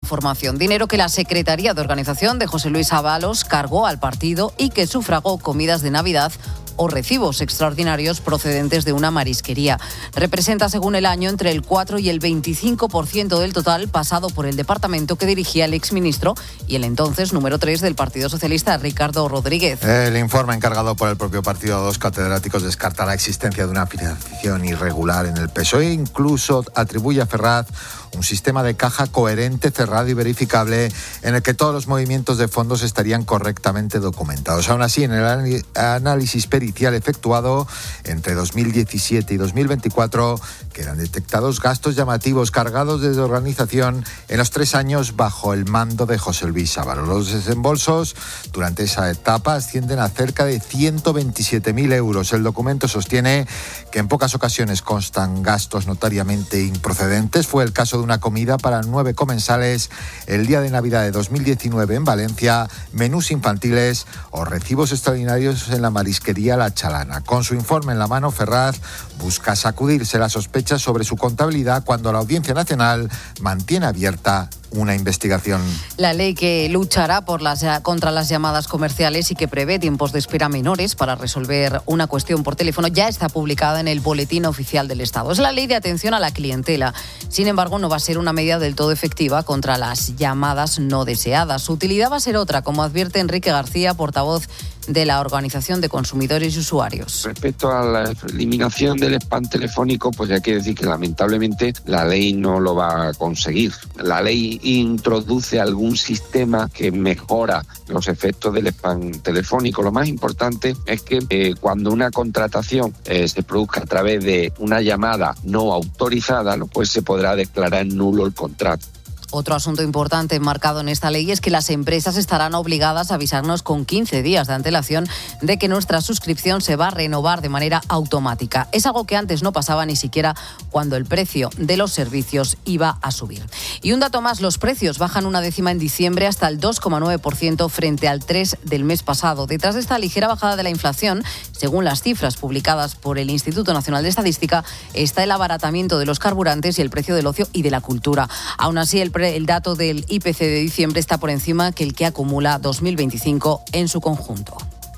información. Dinero que la Secretaría de Organización de José Luis Ábalos cargó al partido y que sufragó comidas de Navidad o recibos extraordinarios procedentes de una marisquería. Representa, según el año, entre el 4 y el 25% del total pasado por el departamento que dirigía el exministro y el entonces número 3 del Partido Socialista, Ricardo Rodríguez. El informe encargado por el propio partido a 2 catedráticos descarta la existencia de una financiación irregular en el PSOE. Incluso atribuye a Ferraz un sistema de caja coherente, cerrado y verificable en el que todos los movimientos de fondos estarían correctamente documentados. Aún así, en el análisis pericial efectuado entre 2017 y 2024 quedan detectados gastos llamativos cargados de desorganización en los 3 años bajo el mando de José Luis Ábalos. Los desembolsos durante esa etapa ascienden a cerca de 127.000 euros. El documento sostiene que en pocas ocasiones constan gastos notariamente improcedentes. Fue el caso de una comida para 9 comensales el día de Navidad de 2019 en Valencia, menús infantiles o recibos extraordinarios en la marisquería La Chalana. Con su informe en la mano, Ferraz busca sacudirse la sospecha sobre su contabilidad cuando la Audiencia Nacional mantiene abierta una investigación. La ley que luchará contra las llamadas comerciales y que prevé tiempos de espera menores para resolver una cuestión por teléfono ya está publicada en el Boletín Oficial del Estado. Es la ley de atención a la clientela. Sin embargo, no va a ser una medida del todo efectiva contra las llamadas no deseadas. Su utilidad va a ser otra, como advierte Enrique García, portavoz de la Organización de Consumidores y Usuarios. Respecto a la eliminación del spam telefónico, pues hay que decir que lamentablemente la ley no lo va a conseguir. La ley introduce algún sistema que mejora los efectos del spam telefónico. Lo más importante es que cuando una contratación se produzca a través de una llamada no autorizada, pues se podrá declarar nulo el contrato. Otro asunto importante enmarcado en esta ley es que las empresas estarán obligadas a avisarnos con 15 días de antelación de que nuestra suscripción se va a renovar de manera automática. Es algo que antes no pasaba ni siquiera cuando el precio de los servicios iba a subir. Y un dato más, los precios bajan 0,1 en diciembre hasta el 2,9% frente al 3% del mes pasado. Detrás de esta ligera bajada de la inflación, según las cifras publicadas por el Instituto Nacional de Estadística, está el abaratamiento de los carburantes y el precio del ocio y de la cultura. Aún así, el dato del IPC de diciembre está por encima que el que acumula 2025 en su conjunto.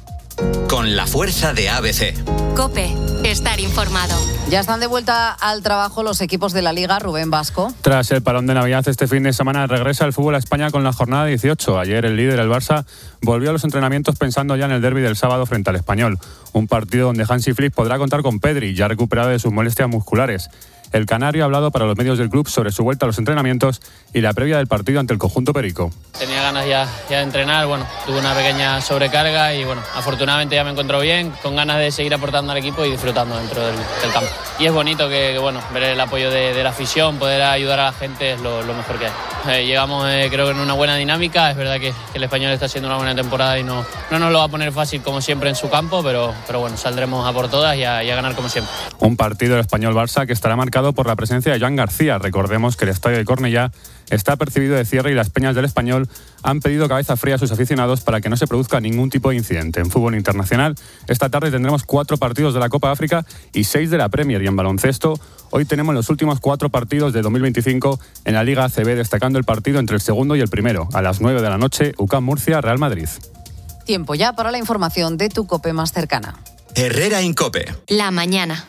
Con la fuerza de ABC. COPE, estar informado. Ya están de vuelta al trabajo los equipos de la Liga. Rubén Vasco. Tras el parón de Navidad, este fin de semana regresa el fútbol a España con la jornada 18. Ayer el líder, el Barça, volvió a los entrenamientos pensando ya en el derbi del sábado frente al Español. Un partido donde Hansi Flick podrá contar con Pedri, ya recuperado de sus molestias musculares. El canario ha hablado para los medios del club sobre su vuelta a los entrenamientos y la previa del partido ante el conjunto perico. Tenía ganas ya de entrenar, tuve una pequeña sobrecarga y afortunadamente ya me encuentro bien, con ganas de seguir aportando al equipo y disfrutando dentro del campo. Y es bonito que ver el apoyo de la afición, poder ayudar a la gente es lo mejor que hay. Llegamos creo que en una buena dinámica, es verdad que el Español está haciendo una buena temporada y no nos lo va a poner fácil como siempre en su campo, pero saldremos a por todas y a ganar como siempre. Un partido del Español-Barça que estará marcado por la presencia de Joan García. Recordemos que el estadio de Cornellá está percibido de cierre y las peñas del Español han pedido cabeza fría a sus aficionados para que no se produzca ningún tipo de incidente. En fútbol internacional, esta tarde tendremos 4 partidos de la Copa África y 6 de la Premier. Y en baloncesto, hoy tenemos los últimos 4 partidos de 2025 en la Liga ACB, destacando el partido entre el segundo y el primero. A las 9 de la noche, UCAM Murcia, Real Madrid. Tiempo ya para la información de tu COPE más cercana. Herrera Incope. La mañana.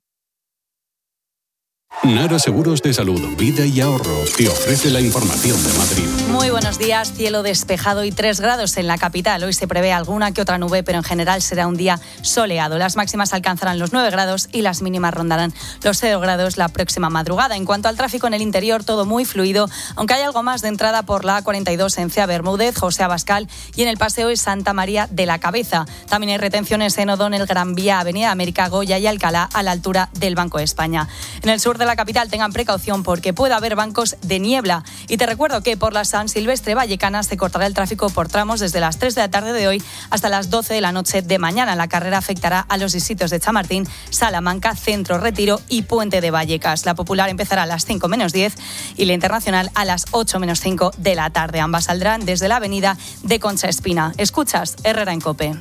Nara Seguros de Salud, Vida y Ahorro te ofrece la información de Madrid. Muy buenos días, cielo despejado y 3 grados en la capital. Hoy se prevé alguna que otra nube, pero en general será un día soleado. Las máximas alcanzarán los 9 grados y las mínimas rondarán los 0 grados la próxima madrugada. En cuanto al tráfico en el interior, todo muy fluido, aunque hay algo más de entrada por la A42 en Cea Bermúdez, José Abascal y en el Paseo de Santa María de la Cabeza. También hay retenciones en O'Donnell, Gran Vía, Avenida América, Goya y Alcalá a la altura del Banco de España. En el sur de la capital tengan precaución porque puede haber bancos de niebla. Y te recuerdo que por la San Silvestre Vallecana se cortará el tráfico por tramos desde las 3 de la tarde de hoy hasta las 12 de la noche de mañana. La carrera afectará a los distritos de Chamartín, Salamanca, Centro, Retiro y Puente de Vallecas. La popular empezará a las 5 menos 10 y la internacional a las 8 menos 5 de la tarde. Ambas saldrán desde la avenida de Concha Espina. Escuchas Herrera en COPE.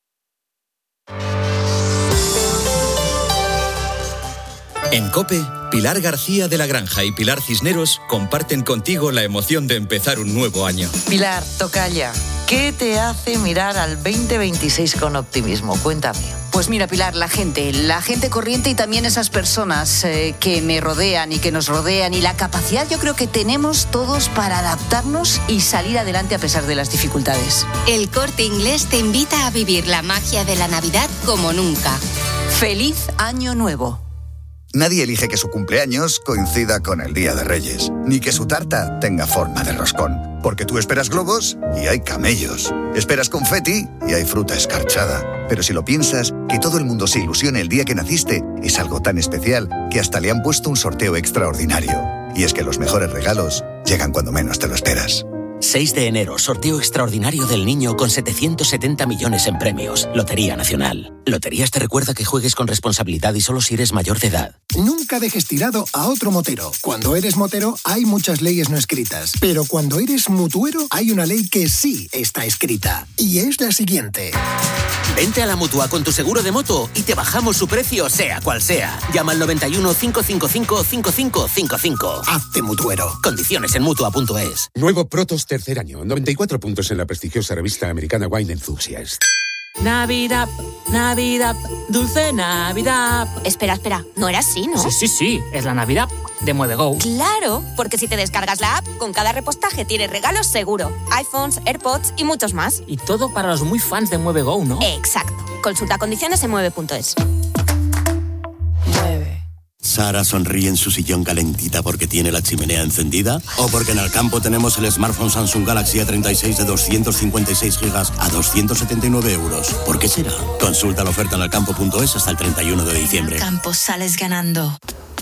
En COPE Pilar García de la Granja y Pilar Cisneros comparten contigo la emoción de empezar un nuevo año. Pilar, tocaya, ¿qué te hace mirar al 2026 con optimismo? Cuéntame. Pues mira, Pilar, la gente corriente y también esas personas que me rodean y que nos rodean y la capacidad yo creo que tenemos todos para adaptarnos y salir adelante a pesar de las dificultades. El Corte Inglés te invita a vivir la magia de la Navidad como nunca. ¡Feliz Año Nuevo! Nadie elige que su cumpleaños coincida con el Día de Reyes, ni que su tarta tenga forma de roscón. Porque tú esperas globos y hay camellos. Esperas confeti y hay fruta escarchada. Pero si lo piensas, que todo el mundo se ilusione el día que naciste es algo tan especial que hasta le han puesto un sorteo extraordinario. Y es que los mejores regalos llegan cuando menos te lo esperas. 6 de enero, sorteo extraordinario del niño con 770 millones en premios. Lotería Nacional. Loterías te recuerda que juegues con responsabilidad y solo si eres mayor de edad. Nunca dejes tirado a otro motero. Cuando eres motero hay muchas leyes no escritas, pero cuando eres mutuero hay una ley que sí está escrita. Y es la siguiente. Vente a la Mutua con tu seguro de moto y te bajamos su precio, sea cual sea. Llama al 91 555 5555. Hazte mutuero. Condiciones en Mutua.es. Nuevo Protos tercer año. 94 puntos en la prestigiosa revista americana Wine Enthusiast. Navidad, Navidad, dulce Navidad. Espera, no era así, ¿no? Sí, es la Navidad de MueveGo. Claro, porque si te descargas la app, con cada repostaje tienes regalos seguro. iPhones, AirPods y muchos más. Y todo para los muy fans de MueveGo, ¿no? Exacto. Consulta condiciones en mueve.es. Sara sonríe en su sillón calentita porque tiene la chimenea encendida o porque en el campo tenemos el smartphone Samsung Galaxy A36 de 256 gigas a 279 euros. ¿Por qué será? Consulta la oferta en elcampo.es hasta el 31 de diciembre. Campo, sales ganando.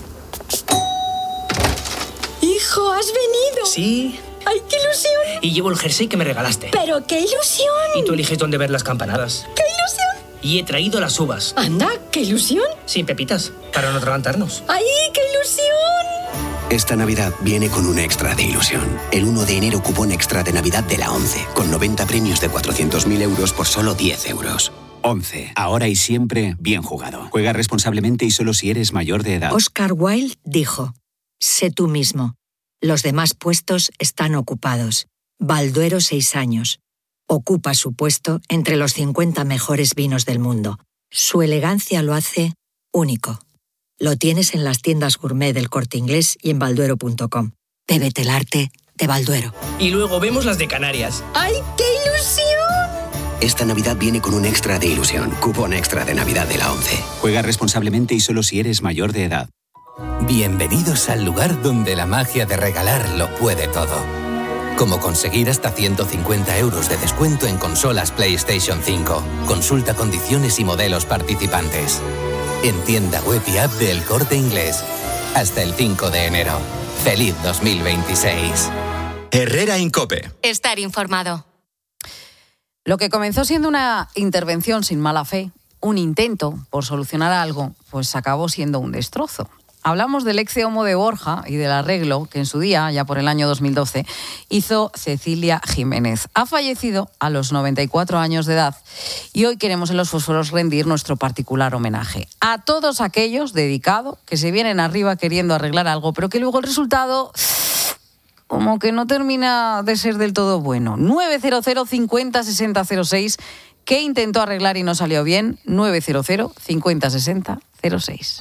Hijo, ¿has venido? Sí. ¡Ay, qué ilusión! Y llevo el jersey que me regalaste. ¡Pero qué ilusión! Y tú eliges dónde ver las campanadas. ¡Qué ilusión! Y he traído las uvas. Anda, qué ilusión. Sin pepitas, para no atragantarnos. ¡Ay, qué ilusión! Esta Navidad viene con un extra de ilusión. El 1 de enero cupón extra de Navidad de la 11, con 90 premios de 400.000 euros por solo 10 euros. 11. Ahora y siempre, bien jugado. Juega responsablemente y solo si eres mayor de edad. Oscar Wilde dijo: sé tú mismo. Los demás puestos están ocupados. Balduero 6 años. Ocupa su puesto entre los 50 mejores vinos del mundo. Su elegancia lo hace único. Lo tienes en las tiendas gourmet del Corte Inglés y en balduero.com. Bébete el arte de Balduero. Y luego vemos las de Canarias. ¡Ay, qué ilusión! Esta Navidad viene con un extra de ilusión. Cupón extra de Navidad de la 11. Juega responsablemente y solo si eres mayor de edad. Bienvenidos al lugar donde la magia de regalar lo puede todo. Como conseguir hasta 150 euros de descuento en consolas PlayStation 5. Consulta condiciones y modelos participantes. En tienda web y app del Corte Inglés. Hasta el 5 de enero. ¡Feliz 2026! Herrera Incope. Estar informado. Lo que comenzó siendo una intervención sin mala fe, un intento por solucionar algo, pues acabó siendo un destrozo. Hablamos del ex homo de Borja y del arreglo que en su día, ya por el año 2012, hizo Cecilia Jiménez. Ha fallecido a los 94 años de edad y hoy queremos en Los Fósforos rendir nuestro particular homenaje a todos aquellos dedicados que se vienen arriba queriendo arreglar algo, pero que luego el resultado como que no termina de ser del todo bueno. 900 50 60 06. ¿Qué intentó arreglar y no salió bien? 900 50 60 06.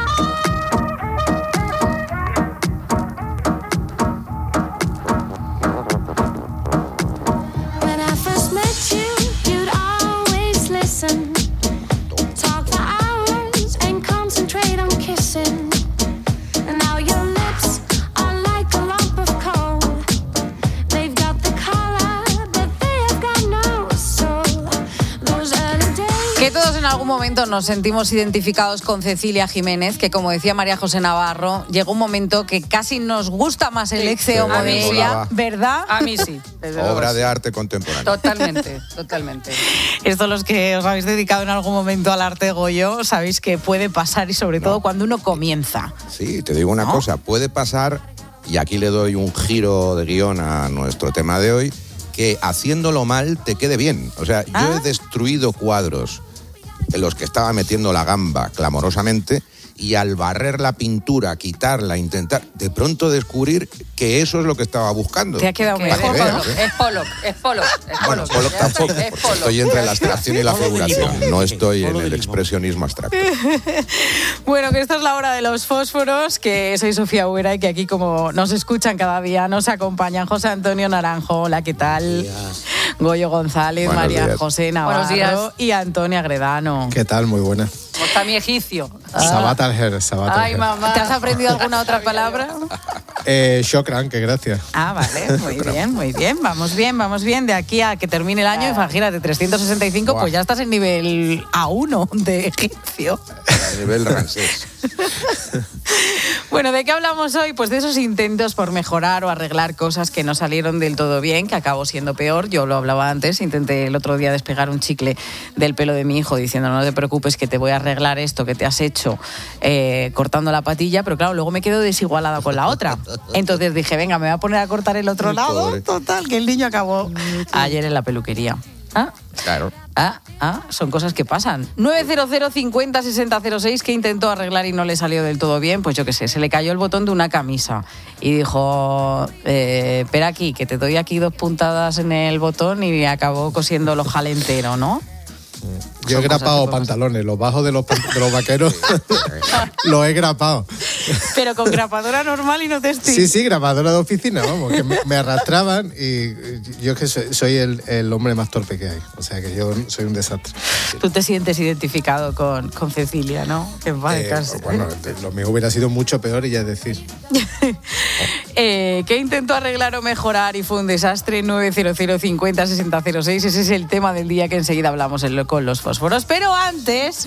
Que todos en algún momento nos sentimos identificados con Cecilia Jiménez, que como decía María José Navarro, llegó un momento que casi nos gusta más el ex homo de ella, ¿verdad? A mí sí. Obra de arte contemporánea. Totalmente. Esto los que os habéis dedicado en algún momento al arte Goyo, sabéis que puede pasar y sobre todo cuando uno comienza. Sí, te digo una cosa, puede pasar, y aquí le doy un giro de guión a nuestro tema de hoy, que haciéndolo mal te quede bien. O sea, yo he destruido cuadros en los que estaba metiendo la gamba clamorosamente y al barrer la pintura, quitarla, intentar, de pronto descubrir que eso es lo que estaba buscando. Te ha quedado Para que veas, ¿eh? Es Pollock. Bueno, Pollock tampoco, porque estoy entre la abstracción y la figuración, no estoy en el expresionismo abstracto. Bueno, que esta es la hora de los fósforos, que soy Sofía Huera y que aquí, como nos escuchan cada día, nos acompañan José Antonio Naranjo, hola, ¿qué tal? Goyo González, Buenos María días. José Navarro Buenos días. y Antonia Gredano. ¿Qué tal? Muy buena. ¿Cómo está mi egipcio? Sabat al-Her, Sabat Ay, al-Her. mamá. ¿Te has aprendido alguna otra palabra? Shokran, que gracias. Ah, vale, muy bien, muy bien. Vamos bien. De aquí a que termine el año, imagínate, 365, pues ya estás en nivel A1 de egipcio. A nivel Ramsés. Bueno, ¿de qué hablamos hoy? Pues de esos intentos por mejorar o arreglar cosas que no salieron del todo bien, que acabó siendo peor. Yo lo hablaba antes, intenté el otro día despegar un chicle del pelo de mi hijo diciendo no te preocupes que te voy a arreglar esto que te has hecho cortando la patilla, pero claro, luego me quedo desigualada con la otra. Entonces dije, venga, me voy a poner a cortar el otro lado. Pobre. Total, que el niño acabó ayer en la peluquería. Claro. Son cosas que pasan. 900 50 60 06, que intentó arreglar y no le salió del todo bien, pues yo qué sé, se le cayó el botón de una camisa y dijo, espera aquí, que te doy aquí 2 puntadas en el botón, y acabó cosiendo el ojal entero, ¿no? Yo he grapado pantalones, los bajos de los vaqueros los he grapado. Pero con grapadora normal y no textil. Sí, grapadora de oficina, vamos, que me arrastraban y yo es que soy el hombre más torpe que hay. O sea que yo soy un desastre. Tú te sientes identificado con Cecilia, ¿no? Que en paz descanse. Bueno, lo mío hubiera sido mucho peor, y ya es decir. ¿Qué intentó arreglar o mejorar y fue un desastre? 900 50 60 06. Ese es el tema del día, que enseguida hablamos con los fósforos. Pero antes...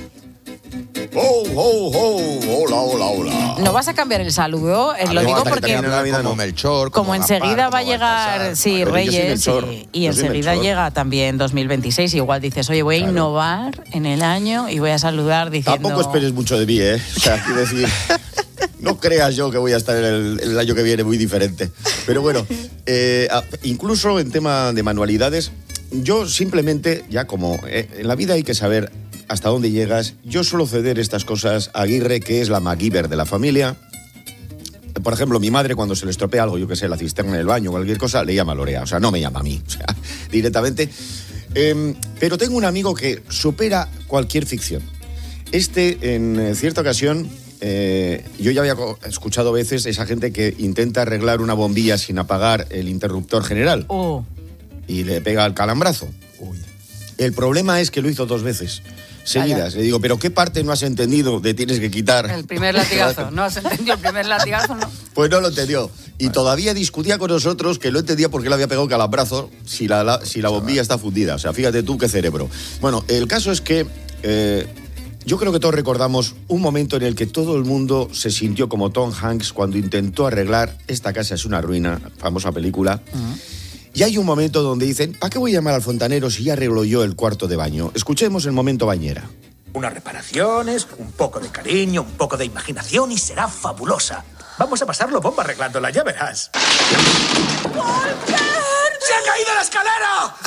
Hola. ¿No vas a cambiar el saludo? Lo digo porque como Melchor, como enseguida Gaspar, va a como llegar Baltasar. Reyes y enseguida Melchor. llega también 2026. Igual dices, oye, voy a innovar en el año y voy a saludar diciendo... Tampoco esperes mucho de mí, ¿eh? O sea, quiero decir, no creas yo que voy a estar el año que viene muy diferente. Pero bueno, incluso en tema de manualidades, yo simplemente, ya como en la vida hay que saber hasta dónde llegas, yo suelo ceder estas cosas a Aguirre, que es la MacGyver de la familia. Por ejemplo, mi madre, cuando se le estropea algo, yo que sé, la cisterna del baño, cualquier cosa, le llama a Lorea. O sea, no me llama a mí, o sea, directamente. Pero tengo un amigo que supera cualquier ficción. En cierta ocasión, yo ya había escuchado a veces esa gente que intenta arreglar una bombilla sin apagar el interruptor general. Y le pega el calambrazo. El problema es que lo hizo 2 veces seguidas. Le digo, ¿pero qué parte no has entendido de tienes que quitar? El primer latigazo. ¿No has entendido el primer latigazo? No. Pues no lo entendió. Y todavía discutía con nosotros que no entendía por qué le había pegado el calambrazo si la bombilla está fundida. O sea, fíjate tú qué cerebro. Bueno, el caso es que yo creo que todos recordamos un momento en el que todo el mundo se sintió como Tom Hanks cuando intentó arreglar Esta casa es una ruina, famosa película. Y hay un momento donde dicen, ¿para qué voy a llamar al fontanero si ya arreglo yo el cuarto de baño? Escuchemos el momento bañera. Unas reparaciones, un poco de cariño, un poco de imaginación y será fabulosa. Vamos a pasarlo bomba arreglándola, ya verás. ¡Walter! ¡Se ha caído la escalera!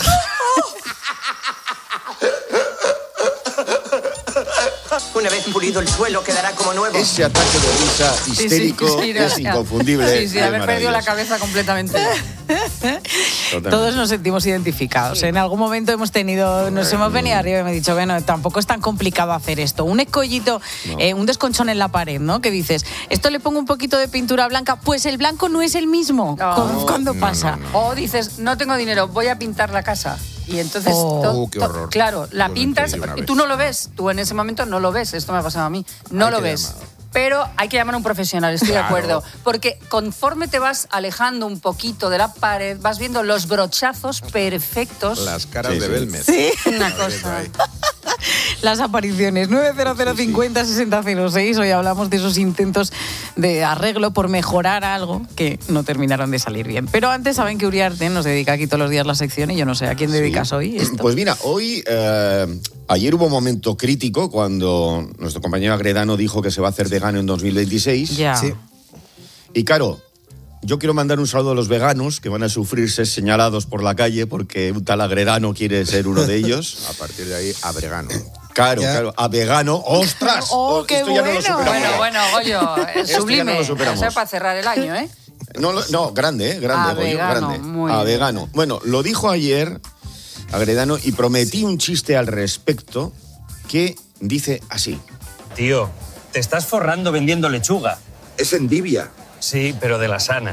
Una vez pulido el suelo quedará como nuevo. Ese ataque de risa histérico es inconfundible. Sí, haber perdido la cabeza completamente. Todos nos sentimos identificados. En algún momento nos hemos venido arriba y me he dicho, bueno, tampoco es tan complicado hacer esto. Un escollito, un desconchón en la pared, ¿no? Que dices, esto le pongo un poquito de pintura blanca, pues el blanco no es el mismo. ¿Cuándo pasa? O dices, no tengo dinero, voy a pintar la casa. Y entonces, qué horror. Claro, la pintas y tú no lo ves. Tú en ese momento no lo ves. Esto me ha pasado a mí. No lo ves. Pero hay que llamar a un profesional, estoy de acuerdo. Porque conforme te vas alejando un poquito de la pared, vas viendo los brochazos perfectos. Las caras de Belmez. Sí. Una cosa. Las apariciones. 900 50 60 06. Hoy hablamos de esos intentos de arreglo por mejorar algo que no terminaron de salir bien. Pero antes saben que Uriarte nos dedica aquí todos los días la sección y yo no sé a quién dedicas hoy esto. Pues mira, hoy... ayer hubo un momento crítico cuando nuestro compañero Agredano dijo que se va a hacer vegano en 2026. Ya. Sí. Y claro, yo quiero mandar un saludo a los veganos que van a sufrir ser señalados por la calle porque un tal Agredano quiere ser uno de ellos. A partir de ahí, Abregano. Claro, a vegano. ¡Ostras! ¡Oh, qué esto ya no lo superamos. Bueno, Goyo, es sublime. Ya no lo superamos. O sea, para cerrar el año, ¿eh? No, grande, Goyo, vegano, grande. muy A bien. vegano. Bueno, lo dijo ayer Agredano y prometí un chiste al respecto que dice así. Tío, te estás forrando vendiendo lechuga. Es endivia. Sí, pero de la sana.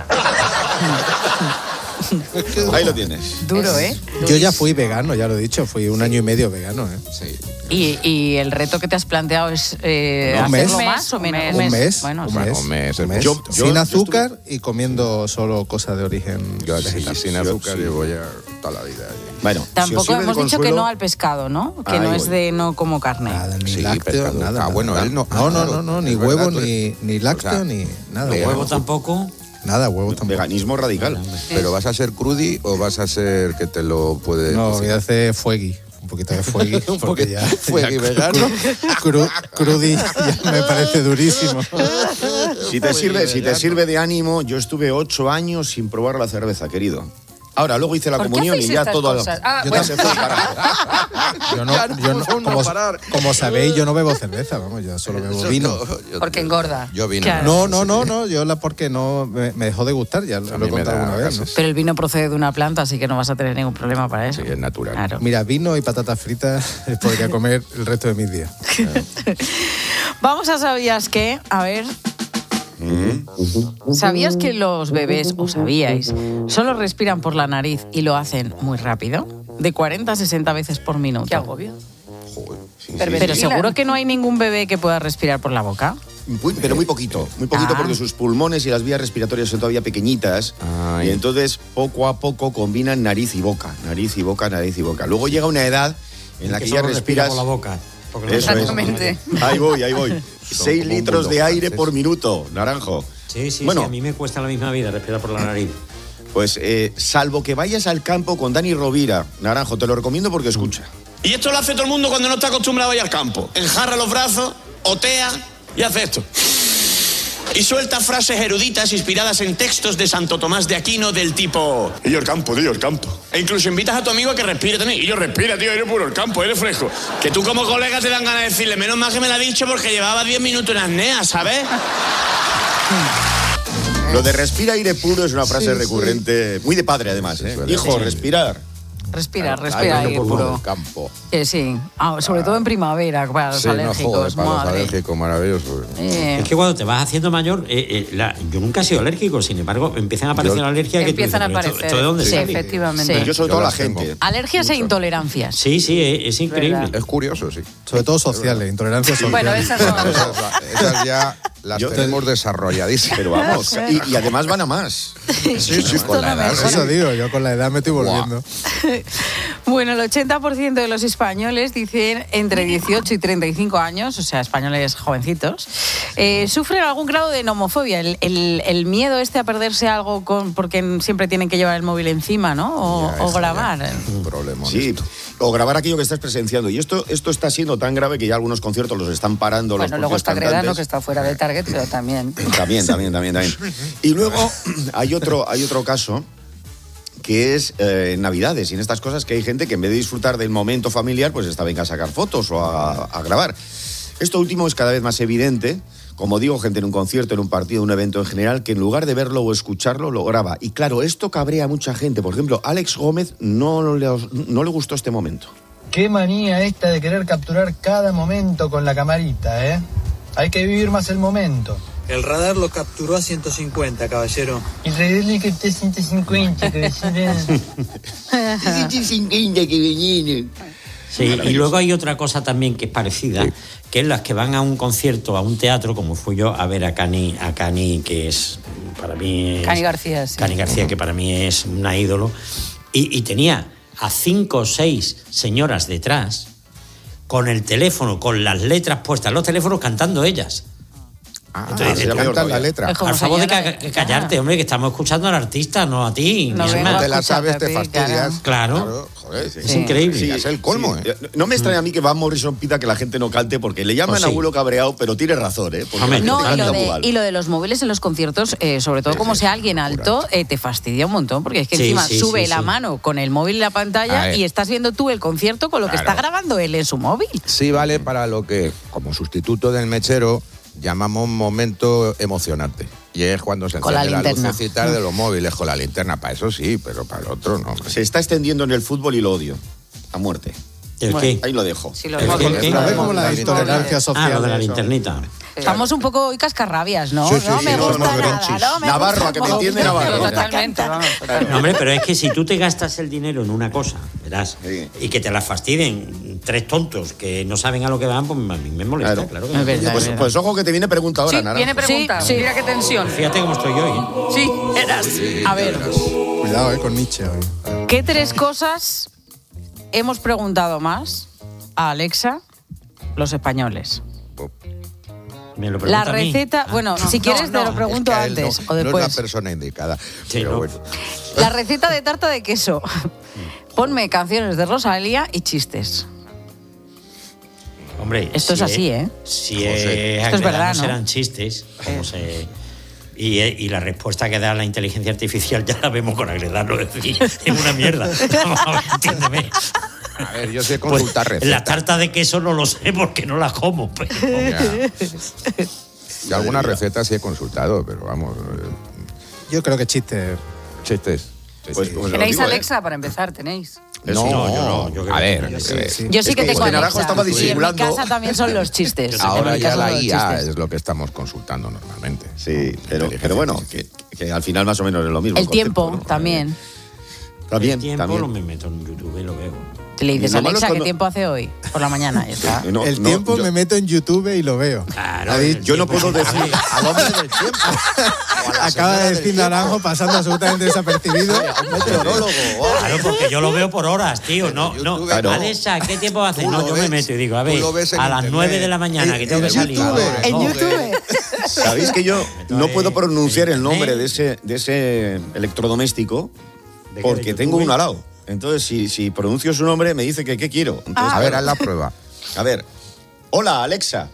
Ahí lo tienes. Duro, ¿eh? Yo ya fui vegano, ya lo he dicho, fui 1 año y medio vegano, ¿eh? Sí. Y el reto que te has planteado es un mes. hacerlo más o menos. Un mes. Bueno, Un mes. Yo sin azúcar y comiendo solo cosas de origen vegetal. Sin azúcar llevo ya toda la vida. Bueno, tampoco hemos dicho que no al pescado, ¿no? Que no es de no como carne. Nada, ni lácteo, nada. Bueno, él no. No, ni huevo, ni lácteo, ni nada. ¿Huevo tampoco? Nada, huevo tampoco. Veganismo radical. ¿Pero vas a ser crudi o vas a ser que te lo puede...? No, voy a hacer fuegui. Un poquito de fuegui. Un poquito ya, fuegui vegano. Crudi ya me parece durísimo. Si te sirve de ánimo, yo estuve 8 años sin probar la cerveza, querido. Ahora, luego hice la comunión y ya todo... Como sabéis, yo no bebo cerveza, vamos, yo solo bebo vino. Porque engorda. Yo vino. Claro. No, yo porque no me dejó de gustar, ya lo he contado alguna vez. ¿no? Pero el vino procede de una planta, así que no vas a tener ningún problema para eso. Sí, es natural. Claro. Mira, vino y patatas fritas podría comer el resto de mis días. Vamos a ¿sabías qué? A ver... ¿Sabías que los bebés, o sabíais, solo respiran por la nariz y lo hacen muy rápido? De 40 a 60 veces por minuto. Qué agobio. Pero seguro que no hay ningún bebé que pueda respirar por la boca. Pero muy poquito porque sus pulmones y las vías respiratorias son todavía pequeñitas. Y entonces poco a poco combinan nariz y boca. Luego llega una edad en la que ya respiras por la boca. Exactamente. Ahí voy. 6 litros de aire por minuto, Naranjo. Sí, bueno, a mí me cuesta la misma vida respirar por la nariz. Pues salvo que vayas al campo con Dani Rovira, Naranjo, te lo recomiendo porque escucha. Y esto lo hace todo el mundo cuando no está acostumbrado a ir al campo. Enjarra los brazos, otea y hace esto. Y suelta frases eruditas inspiradas en textos de Santo Tomás de Aquino del tipo... Y yo el campo. E incluso invitas a tu amigo a que respire también. Y yo respira, tío, aire puro, el campo, aire fresco. Que tú como colega te dan ganas de decirle, menos mal que me lo ha dicho porque llevaba 10 minutos en apnea, ¿sabes? Lo de respira aire puro es una frase recurrente, muy de padre además, ¿eh? Hijo, respirar. Respira aire puro. Campo. Sí, sobre todo en primavera, para los alérgicos. Para los alérgicos, maravilloso. Es que cuando te vas haciendo mayor, yo nunca he sido alérgico, sin embargo, empiezan a aparecer alergias que empiezan a aparecer. ¿Esto de dónde sí, sale? efectivamente. Yo sobre todo la gente. Alergias e intolerancias. Sí, es increíble. Es curioso, sí. Sobre todo sociales, intolerancias sociales. Bueno, esas son... Esas ya las tenemos desarrolladísimas. Pero vamos, y además van a más. Sí, con la edad. Eso digo, yo con la edad me estoy volviendo. Bueno, el 80% de los españoles dicen entre 18 y 35 años, o sea, españoles jovencitos, sufren algún grado de nomofobia, el miedo a perderse algo porque siempre tienen que llevar el móvil encima, ¿no? O grabar. Un problema. Sí, o grabar aquello que estás presenciando. Y esto está siendo tan grave que ya algunos conciertos los están parando. Bueno, luego está Agredano, que está fuera de Target, pero también. También. Y luego hay otro caso que es en Navidades y en estas cosas que hay gente que en vez de disfrutar del momento familiar, pues está venga a sacar fotos o a grabar. Esto último es cada vez más evidente, como digo, gente en un concierto, en un partido, en un evento en general, que en lugar de verlo o escucharlo, lo graba. Y claro, esto cabrea a mucha gente. Por ejemplo, Alex Gómez no le gustó este momento. Qué manía esta de querer capturar cada momento con la camarita, ¿eh? Hay que vivir más el momento. El radar lo capturó a 150, caballero. Y reírle que esté 150, caballero. 150 que vinieron. Sí, y luego hay otra cosa también que es parecida, que es las que van a un concierto, a un teatro, como fui yo a ver a Cani, que es, para mí... Cani García, sí. Cani García, que para mí es una ídolo. Y tenía a 5 o 6 señoras detrás, con el teléfono, con las letras puestas, los teléfonos cantando ellas. Se cantan la letra. Por favor de callarte, hombre, que estamos escuchando al artista, no a ti. No, si no te la sabes, te fastidias. Claro. Joder, es increíble. Sí, es el colmo, No me extraña a mí que Van Morrison pida que la gente no cante, porque le llaman abuelo cabreado, pero tiene razón, ¿eh? Y lo de los móviles en los conciertos, sobre todo como sea alguien alto, te fastidia un montón, porque es que encima sube la mano con el móvil en la pantalla y estás viendo tú el concierto con lo que está grabando él en su móvil. Sí vale para lo que, como sustituto del mechero, llamamos momento emocionante. Y es cuando se enciende la lucecita de los móviles con la linterna. Para eso sí, pero para el otro no. Se está extendiendo en el fútbol y lo odio. A muerte. ¿El qué? Ahí lo dejo. Sí, los móviles. Es como la intolerancia social. Lo de la linternita. Estamos un poco hoy cascarrabias, ¿no? Sí, no me gusta nada. Navarro, a que me entiende Navarro. Totalmente, vamos. No, hombre, pero es que si tú te gastas el dinero en una cosa, verás, y que te la fastiden 3 tontos que no saben a lo que van, pues a mí me molesta, claro. Pues ojo que te viene pregunta ahora, Naranjo. Viene pregunta. Mira qué tensión. Fíjate cómo estoy hoy. Sí, eras. A ver. Cuidado, con Nietzsche hoy. ¿Qué 3 cosas hemos preguntado más a Alexa los españoles? Me lo pregunta la receta, si quieres te lo pregunto antes o después. No es la persona indicada. Pero bueno. La receta de tarta de queso. Ponme canciones de Rosalía y chistes. Hombre, esto es así, ¿eh? Si esto es verdad, ¿no? Serán chistes. Y la respuesta que da la inteligencia artificial ya la vemos con Agredano. Es decir, es una mierda. Entiéndeme. A ver, yo sé consultar recetas. La tarta de queso no lo sé porque no la como. Pero... Y algunas recetas sí he consultado, pero vamos. Yo creo que chistes. Pues, ¿Tenéis Alexa para empezar? ¿Tenéis? No, yo a ver. Yo sí que tengo Alexa. Naranjo estaba disimulando. En mi casa también son los chistes. Ahora ya la IA es lo que estamos consultando normalmente. Sí, pero bueno, que al final más o menos es lo mismo. El tiempo también. El tiempo lo me meto en YouTube y lo veo. Le dices, Alexa, ¿qué tiempo hace hoy? Por la mañana, ya está. El tiempo me meto en YouTube y lo veo. Claro, yo no puedo decir al hombre del tiempo. Acaba de decir Naranjo pasando absolutamente desapercibido. Un meteorólogo. Claro, porque yo lo veo por horas, tío. No. Claro. Alexa, ¿qué tiempo hace? No, yo me meto y digo, a ver, a las 9 de la mañana que tengo que salir. En YouTube. ¿Sabéis que yo no puedo pronunciar el nombre de ese electrodoméstico? Porque tengo uno al lado. Entonces, si pronuncio su nombre, me dice que qué quiero. Entonces, a ver, haz la prueba. A ver. Hola, Alexa.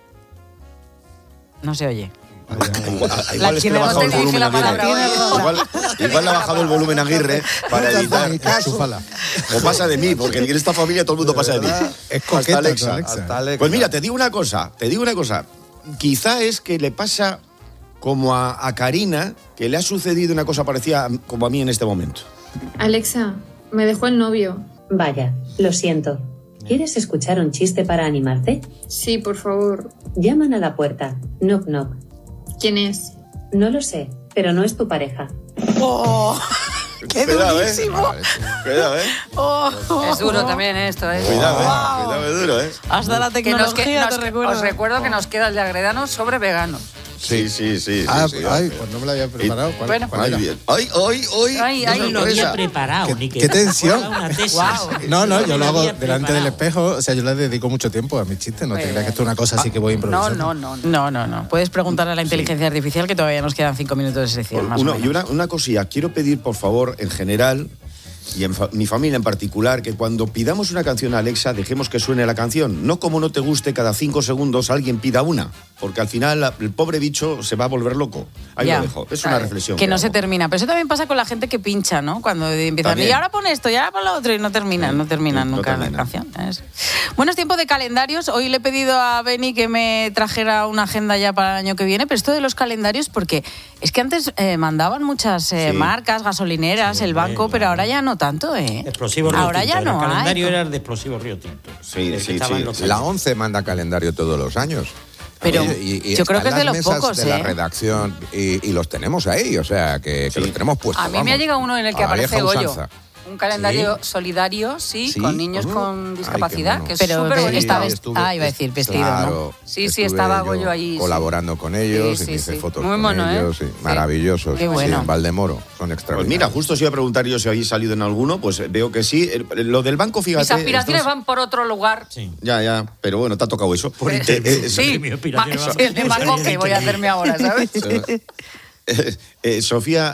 No se oye. Igual es que le ha bajado el volumen a Aguirre. Igual le ha bajado el volumen a Aguirre para evitar. O pasa de mí, porque en esta familia todo el mundo pasa de mí. Es coqueta, Alexa. Pues mira, te digo una cosa. Quizá es que le pasa como a Karina, que le ha sucedido una cosa parecida como a mí en este momento. Alexa, me dejó el novio. Vaya, lo siento. ¿Quieres escuchar un chiste para animarte? Sí, por favor. Llaman a la puerta. Knock, knock. ¿Quién es? No lo sé, pero no es tu pareja. ¡Oh! ¡Qué durísimo! Cuidado, ¿eh? Oh. Es duro también esto, ¿eh? Cuidado, es duro, ¿eh? Hasta la tecnología te recuerdo. Os recuerdo que nos queda el de Agredano sobre veganos. Sí. Pues no me lo había preparado. Bueno, Ay, No lo había preparado. Qué tensión. Una tesis. No, yo lo hago delante del espejo. O sea, yo le dedico mucho tiempo a mis chistes. No te creas que esto es una cosa así que voy improvisando. No. Puedes preguntar a la inteligencia artificial que todavía nos quedan 5 minutos de sección. Más o menos. Y una cosilla. Quiero pedir, por favor, en general, y en mi familia en particular, que cuando pidamos una canción a Alexa, dejemos que suene la canción. No como no te guste, cada 5 segundos alguien pida una. Porque al final el pobre bicho se va a volver loco. Ahí lo dejo. Es una reflexión. Que no se termina. Pero eso también pasa con la gente que pincha, ¿no? Cuando empiezan, y ahora pon esto, y ahora pon lo otro, y no terminan nunca la canción. Bueno, es tiempo de calendarios. Hoy le he pedido a Beni que me trajera una agenda ya para el año que viene, pero esto de los calendarios, porque es que antes mandaban muchas marcas, gasolineras, el banco, pero ahora ya no tanto, ¿eh? Explosivo Río ahora Tinto. ya no El calendario hay. era el de Explosivo Río Tinto. Sí. La 11 manda calendario todos los años. Pero y yo creo que es de los pocos, de la redacción y los tenemos ahí, o sea, que los tenemos puestos. A mí me ha llegado uno en el que aparece Goyo. Un calendario solidario, sí, con niños con discapacidad, que es súper bonito. Iba a decir vestido, claro, ¿no? Sí, estaba yo ahí. Colaborando con ellos, y me hice fotos con ellos. Maravillosos. Qué bueno. Sí, en Valdemoro, son extraordinarios. Pues mira, justo os iba a preguntar yo si habéis salido en alguno, pues veo que sí. Lo del banco, fíjate... Mis aspiraciones van por otro lugar. Sí. Ya, pero bueno, te ha tocado eso. Sí, el de banco que voy a hacerme ahora, ¿sabes? Sofía,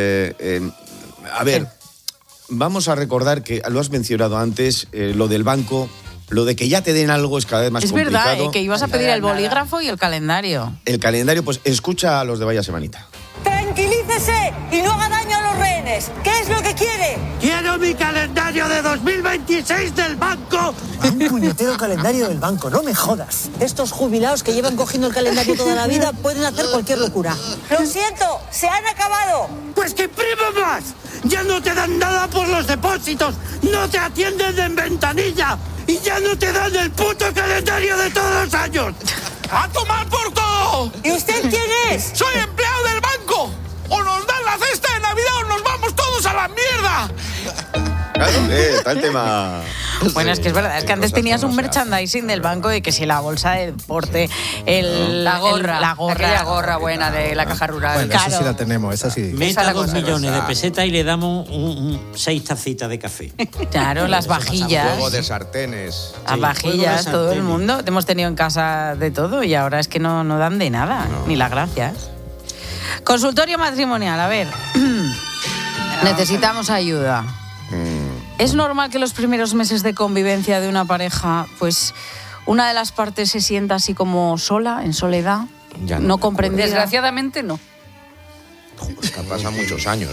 a ver, vamos a recordar que lo has mencionado antes, lo del banco, lo de que ya te den algo es cada vez más complicado. Es verdad, que ibas a pedir el bolígrafo y el calendario. El calendario, pues escucha a los de Vaya Semanita. Tranquilícese y no haga daño a los rehenes. ¿Qué es lo que quiere? ¡Quiero mi calendario de 2026 del banco! Un puñetero calendario del banco, no me jodas. Estos jubilados que llevan cogiendo el calendario toda la vida pueden hacer cualquier locura. Lo siento, se han acabado. ¡Pues que imprima más! ¡Ya no te dan nada por los depósitos! ¡No te atienden en ventanilla! ¡Y ya no te dan el puto calendario de todos los años! ¡A tomar por todo! ¿Y usted quién es? ¡Soy empleado del banco! ¡O nos dan la cesta de Navidad o nos vamos todos a la mierda! Claro, está el tema... Bueno, es que es verdad, es que antes tenías un merchandising del banco de que si la bolsa de deporte, la gorra, aquella gorra buena de la caja rural. Bueno, claro. esa sí la tenemos, esa sí. Meta 2 millones de pesetas y le damos 6 tacitas de café. Claro, las vajillas. Juego de sartenes. Las vajillas, todo el mundo. Hemos tenido en casa de todo y ahora es que no dan de nada, ni las gracias. Consultorio matrimonial, a ver. Necesitamos ayuda. ¿Es normal que los primeros meses de convivencia de una pareja, pues una de las partes se sienta así como sola, en soledad, no comprendida? Desgraciadamente no. Pasan muchos años.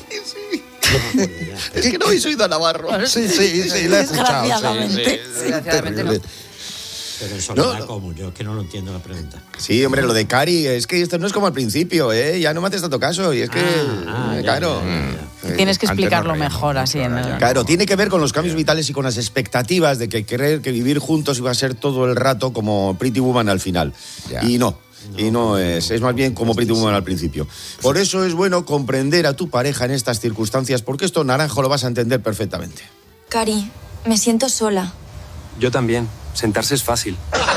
Es que no habéis oído a Navarro. Sí, la he escuchado. Desgraciadamente no. Pero en soledad, ¿cómo? Yo es que no lo entiendo la pregunta. Sí, hombre, lo de Cari, es que esto no es como al principio, ¿eh? Ya no me haces tanto caso y es que, claro... Tienes que explicarlo mejor así. Claro, tiene que ver con los cambios vitales y con las expectativas de que creer que vivir juntos iba a ser todo el rato como Pretty Woman al final. Ya. Y no es más bien como Pretty Woman al principio. Por eso es bueno comprender a tu pareja en estas circunstancias, porque esto, Naranjo, lo vas a entender perfectamente. Cari, me siento sola. Yo también. Sentarse es fácil.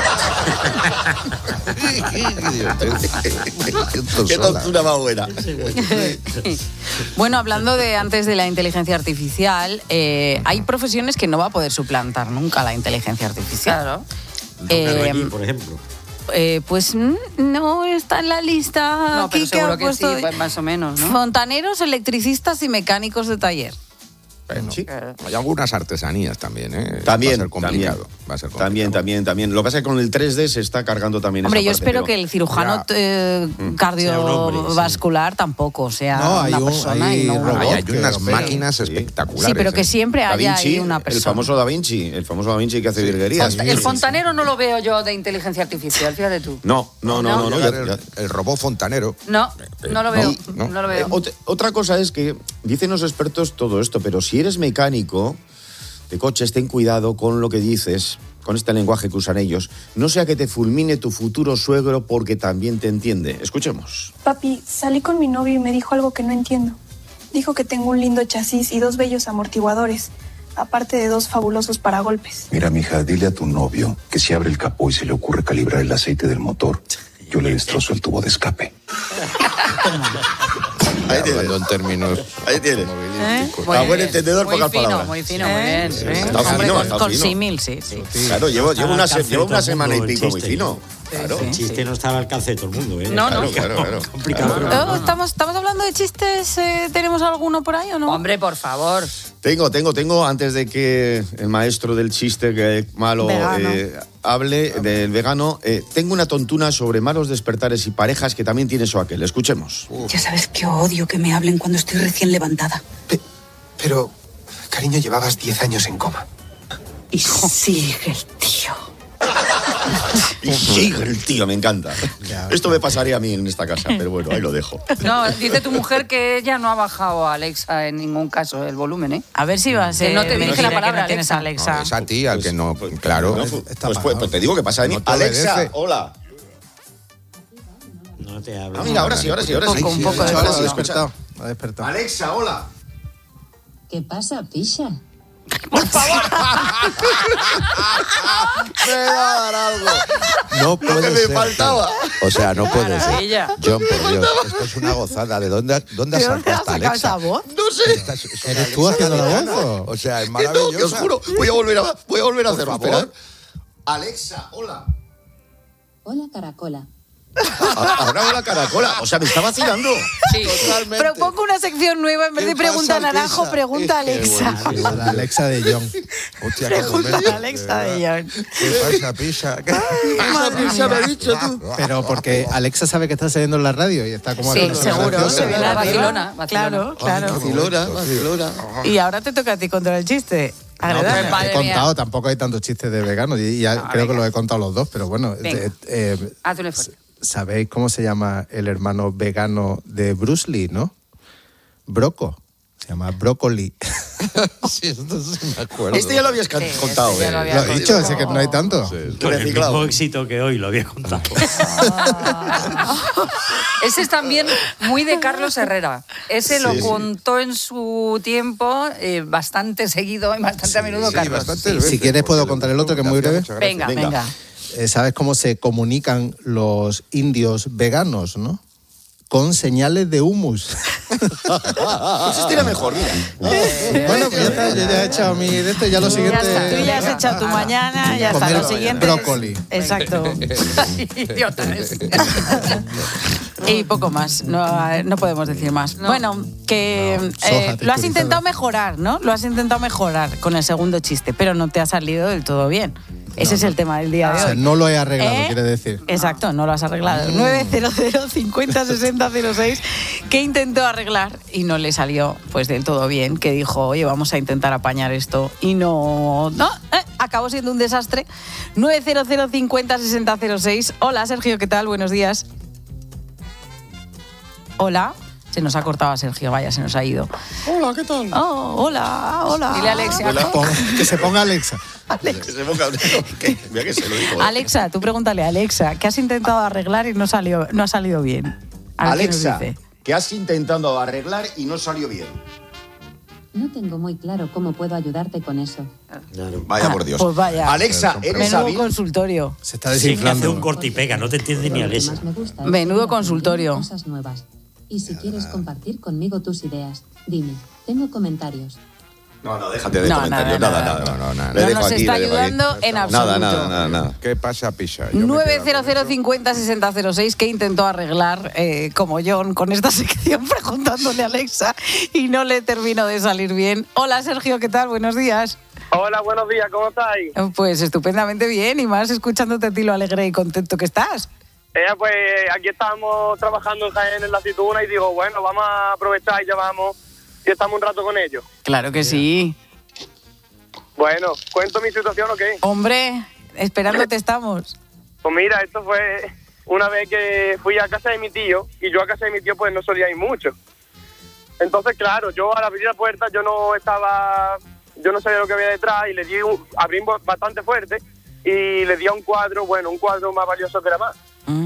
Qué tontura más buena. Bueno, hablando de antes de la inteligencia artificial, hay profesiones que no va a poder suplantar nunca la inteligencia artificial. Claro. Por ejemplo. Pues no está en la lista. No, pero aquí seguro que sí, puesto más o menos, ¿no? Fontaneros, electricistas y mecánicos de taller. Bueno, sí. Hay algunas artesanías también, ¿eh? También, va a ser complicado. También. Lo que pasa es que con el 3D se está cargando también Hombre, esa yo parte, espero que el cirujano cardiovascular tampoco sea una persona. Hay unas máquinas espectaculares. Sí, pero que siempre haya ahí una persona. El famoso Da Vinci que hace virguerías. El fontanero no lo veo yo de inteligencia artificial, fíjate tú. No. El robot fontanero. No lo veo. No lo veo. Otra cosa es que dicen los expertos todo esto, pero si eres mecánico de coches, ten cuidado con lo que dices, con este lenguaje que usan ellos. No sea que te fulmine tu futuro suegro porque también te entiende. Escuchemos. Papi, salí con mi novio y me dijo algo que no entiendo. Dijo que tengo un lindo chasis y 2 bellos amortiguadores, aparte de 2 fabulosos paragolpes. Mira, mija, dile a tu novio que si abre el capó y se le ocurre calibrar el aceite del motor, yo le destrozo el tubo de escape. Hablando en términos automovilísticos. Está buen entendedor, pocas palabras. Muy fino, muy bien. Con símil, sí. Claro, llevo una semana y pico muy fino. Claro. El chiste no está al alcance de todo el mundo, ¿eh? No. Claro. Complicado. ¿Estamos hablando de chistes? ¿Tenemos alguno por ahí o no? Hombre, por favor. Tengo, antes de que el maestro del chiste que malo hable del vegano, tengo una tontuna sobre malos despertares y parejas que también tiene eso aquel. Escuchemos. Ya sabes que odio que me hablen cuando estoy recién levantada. Pero, cariño, llevabas 10 años en coma. Y sigue el tío. Y sigue el tío, me encanta. Esto me pasaría a mí en esta casa, pero bueno, ahí lo dejo. No, dice tu mujer que ella no ha bajado a Alexa en ningún caso el volumen, ¿eh? A ver si va a ser. No te dirige la palabra, no tienes Alexa. No, es a ti al que no, claro. Pues te digo que pasa de mí. Alexa, hola. No te hablo. Mira, ahora sí. Un poco Ahora sí, ha despertado. Alexa, hola. ¿Qué pasa, picha? ¡Por favor! Me va a dar algo. No puede que me ser. faltaba. O sea, no puede ser. Maravilla. John, por Dios, esto es una gozada. ¿De dónde has sacado Alexa? esa voz? No sé. ¿Eres tú haciendo la voz? O sea, es Que no, maravilloso. que os juro. Voy a volver a hacerlo. favor. Esperad. Alexa, hola. Hola, Caracola. Ahora la caracola. O sea, me está vacilando. Sí. Totalmente. Propongo una sección nueva, en vez de ¿Qué pregunta a pasa, Naranjo, Pisa? pregunta a Es que Alexa. buenísimo. La Alexa de John. Hostia, qué Pregunta momento, a Alexa de de verdad. John. ¿Qué pasa, Pisa? Esa pizza me ha dicho tú. Pero porque Alexa sabe que está saliendo en la radio y está como... Sí, haciendo seguro. graciosa. Se viene arriba. vacilona. Claro, claro. Vacilona. Y ahora te toca a ti contar el chiste. No, Agradable. pero Madre he contado, mía. tampoco hay tantos chistes de veganos y ya creo que los he contado los dos, pero bueno. Venga. Haz un esfuerzo. ¿Sabéis cómo se llama el hermano vegano de Bruce Lee, no? Broco. Se llama Brócoli. Sí, esto sí me acuerdo. Este ya lo habías contado. este ya lo había Lo he dicho, es que no hay tanto. Con el Reciclado. mismo éxito que hoy lo había contado. Ese es también muy de Carlos Herrera. Ese lo Sí. contó en su tiempo bastante seguido y bastante a menudo Sí, Carlos. bastantes veces, Si quieres puedo porque contar el otro, que es muy breve. muchas gracias. Venga, Venga. venga. ¿Sabes cómo se comunican los indios veganos, no? Con señales de humus. Este era mejor, mira. Bueno, pues ya está, yo ya he echado mi de esto, ya lo siguiente... está. Tú ya has echado tu mañana, ya está. Comer Lo siguiente. brócoli. Exacto. Idiota ese. Y poco más, no podemos decir más. No. Bueno, que No, soja lo has texturizada. intentado mejorar, ¿no? Lo has intentado mejorar con el segundo chiste, pero no te ha salido del todo bien. Ese es el tema del día O de sea, hoy. no lo he arreglado, ¿Eh? quiere decir. Exacto, no lo has arreglado. 900 50 60 06, que intentó arreglar y no le salió pues del todo bien, que dijo, oye, vamos a intentar apañar esto y no, acabó siendo un desastre. 900 50 60 06. Hola, Sergio, ¿qué tal? Buenos días. Hola. Se nos ha cortado a Sergio, vaya, se nos ha ido. Hola, ¿qué tal? Oh, hola, hola. Dile a Alexia. Que se ponga Alexa. Que se ponga... Mira que se lo digo. Alexa, tú pregúntale a Alexa, ¿qué has intentado arreglar y no ha salido bien? A ver qué nos Alexa, dice. que has intentado arreglar y no salió bien. No tengo muy claro cómo puedo ayudarte con eso. Vaya por Dios. Pues vaya. Alexa, ¿eres Menudo hábil? consultorio. Se está Sí, que hace desinflando. un corte y pega, no te entiende ni Lo que Alexa. más me gusta es Menudo aprender consultorio. Cosas nuevas. Y si quieres compartir conmigo tus ideas, dime. Tengo comentarios. No, déjate de No, comentarios. nada. Le No dejo nos aquí, está le dejo aquí. ayudando en absoluto. Nada. ¿Qué pasa, Pisa? Yo me quedo con 900 eso. 50 60 06, que intentó arreglar como John con esta sección preguntándole a Alexa y no le terminó de salir bien. Hola, Sergio, ¿qué tal? Buenos días. Hola, buenos días, ¿cómo estáis? Pues estupendamente bien y más escuchándote a ti lo alegre y contento que estás. Pues aquí estamos trabajando en Jaén, en la aceituna, y digo, bueno, vamos a aprovechar y llevamos y estamos un rato con ellos. Claro que sí. Bueno, ¿cuento mi situación o qué? Hombre, esperándote estamos. Pues mira, esto fue una vez que fui a casa de mi tío, y yo a casa de mi tío pues no solía ir mucho. Entonces, claro, yo al abrir la puerta yo no sabía lo que había detrás, y le di abrí bastante fuerte, y le di a un cuadro más valioso que la más.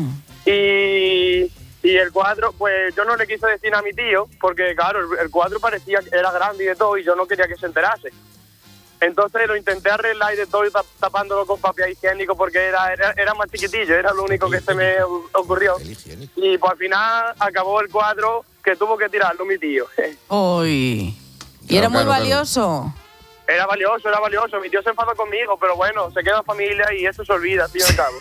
Y el cuadro, pues yo no le quise decir a mi tío, porque claro, el cuadro parecía que era grande y de todo, y yo no quería que se enterase. Entonces lo intenté arreglar y de todo, tapándolo con papel higiénico, porque era más chiquitillo, era lo único que se me ocurrió. Y pues al final acabó el cuadro que tuvo que tirarlo mi tío. Uy. Y era muy valioso. Era valioso. Mi tío se enfadó conmigo, pero bueno, se queda en familia y eso se olvida, al fin y al cabo.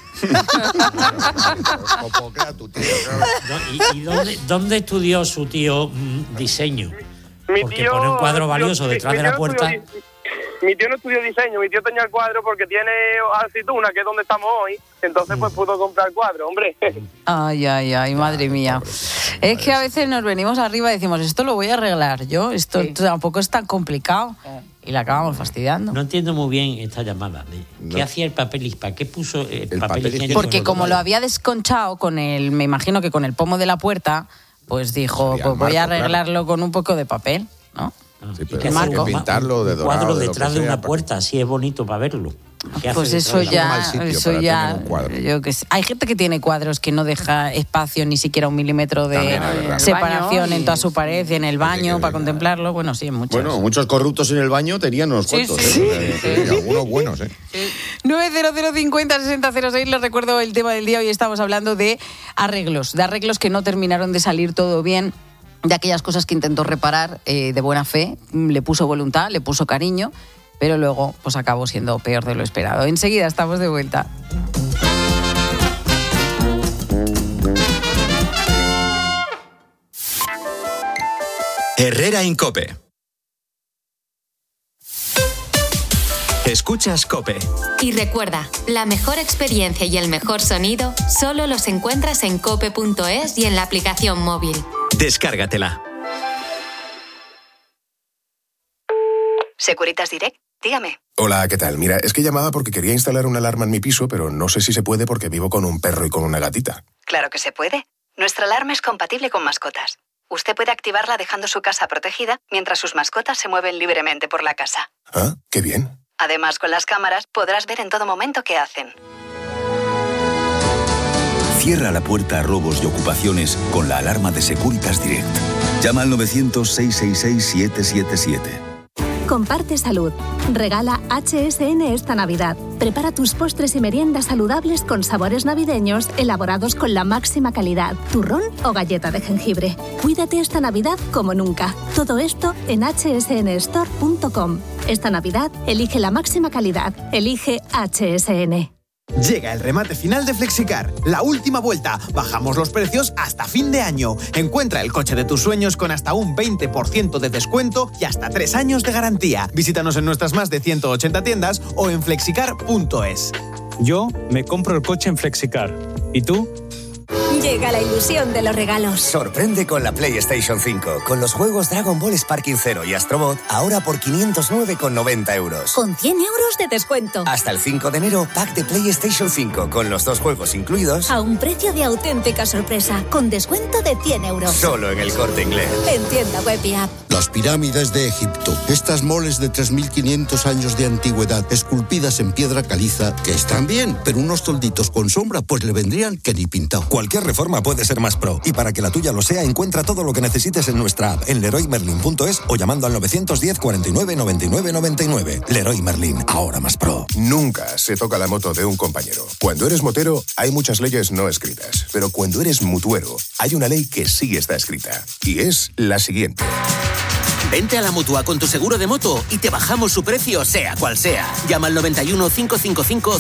¿Y dónde estudió su tío diseño? Mi Porque tío pone un cuadro valioso detrás de la puerta. Mi tío no estudió diseño, mi tío tenía el cuadro porque tiene aceituna, que es donde estamos hoy, entonces pues pudo comprar el cuadro, hombre. Ay, madre mía. Es que a veces nos venimos arriba y decimos, esto lo voy a arreglar yo, esto tampoco es tan complicado. Y la acabamos fastidiando. No entiendo muy bien esta llamada. ¿Qué hacía el papel higiénico? ¿Para qué puso el papel higiénico? Porque como lo había desconchado con me imagino que con el pomo de la puerta, pues dijo, Sería pues voy a marco, claro. arreglarlo con un poco de papel, ¿no? Sí, ¿Y pero qué hay marco? que pintarlo de un dorado. cuadro de lo detrás que de sea, una puerta, así es bonito para verlo. Pues eso ya, yo que sé. Hay gente que tiene cuadros que no deja espacio ni siquiera 1 milímetro de separación en toda su pared, en el baño, para contemplarlo. Bueno, sí, muchos. Bueno, muchos corruptos en el baño tenían unos cuantos. Algunos buenos, 900506006, les recuerdo el tema del día. Hoy estamos hablando de arreglos que no terminaron de salir todo bien, de aquellas cosas que intentó reparar de buena fe, le puso voluntad, le puso cariño, pero luego pues acabó siendo peor de lo esperado. Enseguida estamos de vuelta. Herrera en COPE. Escuchas COPE. Y recuerda, la mejor experiencia y el mejor sonido solo los encuentras en cope.es y en la aplicación móvil. Descárgatela. Securitas Direct, dígame. Hola, ¿qué tal? Mira, es que llamaba porque quería instalar una alarma en mi piso, pero no sé si se puede porque vivo con un perro y con una gatita. Claro que se puede. Nuestra alarma es compatible con mascotas. Usted puede activarla dejando su casa protegida mientras sus mascotas se mueven libremente por la casa. Ah, qué bien. Además, con las cámaras podrás ver en todo momento qué hacen. Cierra la puerta a robos y ocupaciones con la alarma de Securitas Direct. Llama al 900-666-777. Comparte salud. Regala HSN esta Navidad. Prepara tus postres y meriendas saludables con sabores navideños elaborados con la máxima calidad. Turrón o galleta de jengibre. Cuídate esta Navidad como nunca. Todo esto en hsnstore.com. Esta Navidad, elige la máxima calidad. Elige HSN. Llega el remate final de Flexicar, la última vuelta. Bajamos los precios hasta fin de año. Encuentra el coche de tus sueños con hasta un 20% de descuento y hasta 3 años de garantía. Visítanos en nuestras más de 180 tiendas o en flexicar.es. Yo me compro el coche en Flexicar. ¿Y tú? Llega la ilusión de los regalos. Sorprende con la PlayStation 5, con los juegos Dragon Ball Sparking Zero y Astrobot, ahora por 509,90 euros. Con 100 euros de descuento. Hasta el 5 de enero, pack de PlayStation 5, con los 2 juegos incluidos. A un precio de auténtica sorpresa, con descuento de 100 euros. Solo en el Corte Inglés. En tienda web y app. Las pirámides de Egipto. Estas moles de 3.500 años de antigüedad, esculpidas en piedra caliza, que están bien, pero unos tolditos con sombra, pues le vendrían que ni pintado. Cualquier reforma puede ser más pro, y para que la tuya lo sea, encuentra todo lo que necesites en nuestra app, en leroymerlin.es o llamando al 910 49 99 99. Leroy Merlin, ahora más pro. Nunca se toca la moto de un compañero. Cuando eres motero, hay muchas leyes no escritas, pero cuando eres mutuero, hay una ley que sí está escrita, y es la siguiente. Vente a la Mutua con tu seguro de moto y te bajamos su precio, sea cual sea. Llama al 91 555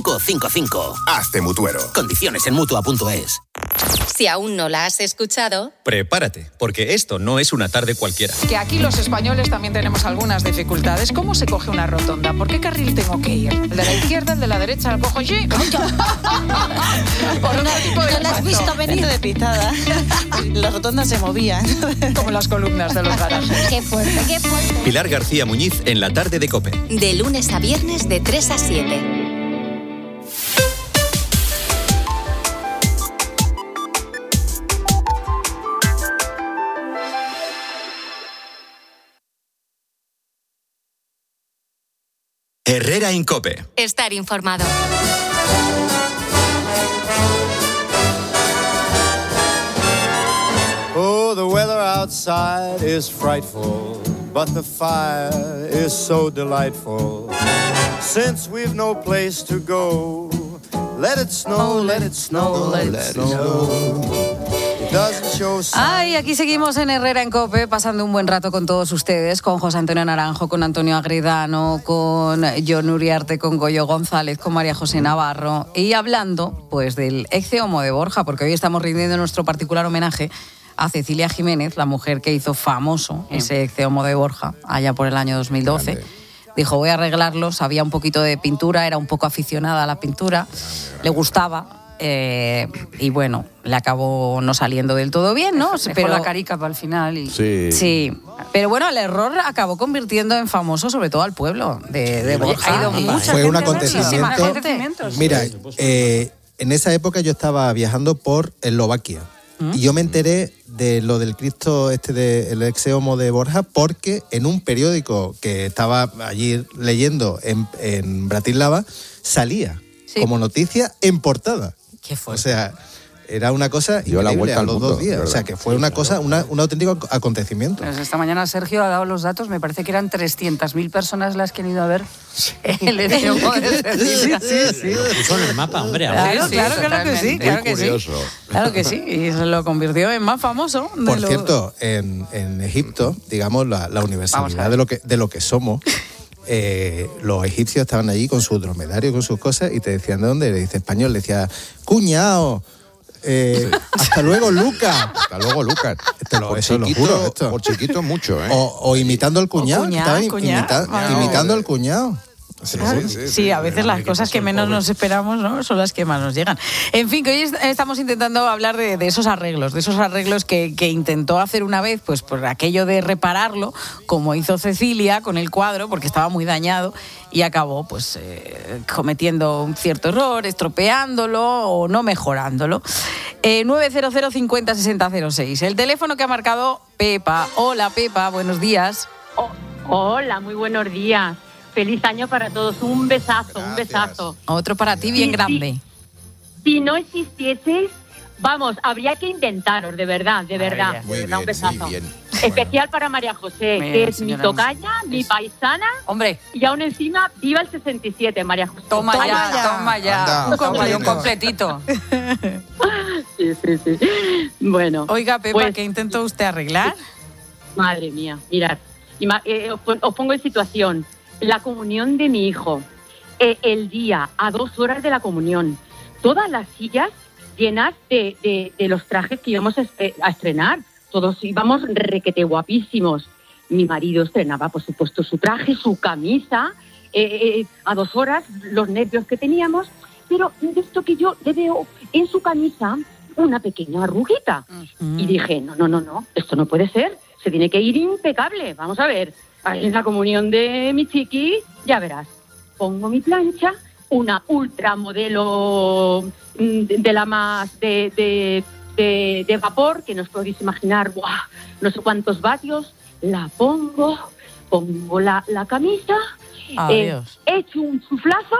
5555. Hazte mutuero. Condiciones en Mutua.es. Si aún no la has escuchado, prepárate, porque esto no es una tarde cualquiera. Que aquí los españoles también tenemos algunas dificultades. ¿Cómo se coge una rotonda? ¿Por qué carril tengo que ir? ¿El de la izquierda, el de la derecha? ¿Lo cojo allí? Por otro tipo de no la has visto venir de pitada. Las rotondas se movían. Como las columnas de los garajes. Qué fuerte, qué fuerte. Pilar García Muñiz en la tarde de COPE. De lunes a viernes de 3 a 7. Herrera en COPE. Estar informado. Oh, the weather outside is frightful, but the fire is so delightful. Since we've no place to go, let it snow, let it snow, let it snow. Ay, aquí seguimos en Herrera en COPE, pasando un buen rato con todos ustedes, con José Antonio Naranjo, con Antonio Agredano, con Jon Uriarte, con Goyo González, con María José Navarro, y hablando pues del Ecce Homo de Borja, porque hoy estamos rindiendo nuestro particular homenaje a Cecilia Jiménez, la mujer que hizo famoso ese Ecce Homo de Borja allá por el año 2012. Grande. Dijo, voy a arreglarlo, sabía un poquito de pintura, era un poco aficionada a la pintura, le gustaba. Y bueno, le acabó no saliendo del todo bien, ¿no? Pero la carica para el final. Y... Sí. Pero bueno, el error acabó convirtiendo en famoso sobre todo al pueblo de Borja. Ha ido mucha Fue un gente, acontecimiento. Mira, en esa época yo estaba viajando por Eslovaquia Y yo me enteré de lo del Cristo del ex homo de Borja porque en un periódico que estaba allí leyendo en Bratislava salía como noticia en portada. ¿Qué fue? O sea, era una cosa dio la vuelta a los al mundo, 2 días. O sea, que fue una cosa, un auténtico acontecimiento. Pues esta mañana Sergio ha dado los datos, me parece que eran 300.000 personas las que han ido a ver el homo de Cecilia. Sí. Lo puso en el mapa, hombre. Claro que sí. Claro que sí, y se lo convirtió en más famoso. Por cierto, en Egipto, digamos, la universalidad de lo que somos, los egipcios estaban allí con su dromedario, con sus cosas, y te decían de dónde, le dice español, le decía, cuñao, hasta luego, Lucas. Hasta luego, Lucas. Eso lo juro. Esto. Por chiquito mucho, ¿eh? O imitando al cuñado. Imitando al cuñado. Sí, a veces las cosas que menos nos esperamos, ¿no?, son las que más nos llegan. En fin, que hoy estamos intentando hablar de esos arreglos, que intentó hacer una vez, pues por aquello de repararlo, como hizo Cecilia con el cuadro, porque estaba muy dañado, y acabó pues cometiendo un cierto error, estropeándolo o no mejorándolo. 900 50 60 06. El teléfono que ha marcado Pepa. Hola, Pepa, buenos días. Hola, muy buenos días. Feliz año para todos. Un besazo, un besazo. Otro para ti bien grande. Si no existieseis, vamos, habría que intentaros, de verdad. Muy bien, un besazo. muy bien. Especial para María José, que es mi tocaya, mi paisana. Hombre. Y aún encima, viva el 67, María José. Toma ya. Un completito. Sí. Bueno. Oiga, Pepa, pues, ¿qué intentó usted arreglar? Madre mía, mirad. Os pongo en situación. La comunión de mi hijo, el día, a 2 horas de la comunión, todas las sillas llenas de los trajes que íbamos a estrenar, todos íbamos requete guapísimos. Mi marido estrenaba, por supuesto, su traje, su camisa, a 2 horas, los nervios que teníamos, pero de esto que yo le veo en su camisa una pequeña arruguita. Y dije, no, esto no puede ser, se tiene que ir impecable, vamos a ver. En la comunión de mi chiqui, ya verás, pongo mi plancha, una ultramodelo de la más de vapor, que no os podéis imaginar, ¡buah!, no sé cuántos vatios, la pongo la camisa, echo un chuflazo,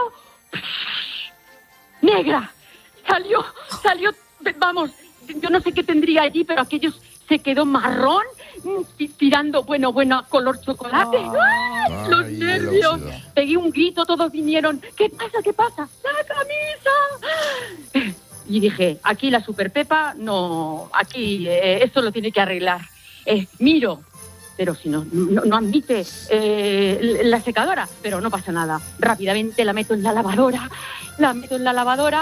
¡negra! Salió, vamos, yo no sé qué tendría allí, pero aquello se quedó marrón, tirando, bueno, color chocolate. ¡Ay, los nervios! Pegué un grito, todos vinieron. ¿Qué pasa? ¡La camisa! Y dije, aquí la Super Pepa, no, aquí esto lo tiene que arreglar. Miro, pero si no admite la secadora, pero no pasa nada. Rápidamente la meto en la lavadora, la meto en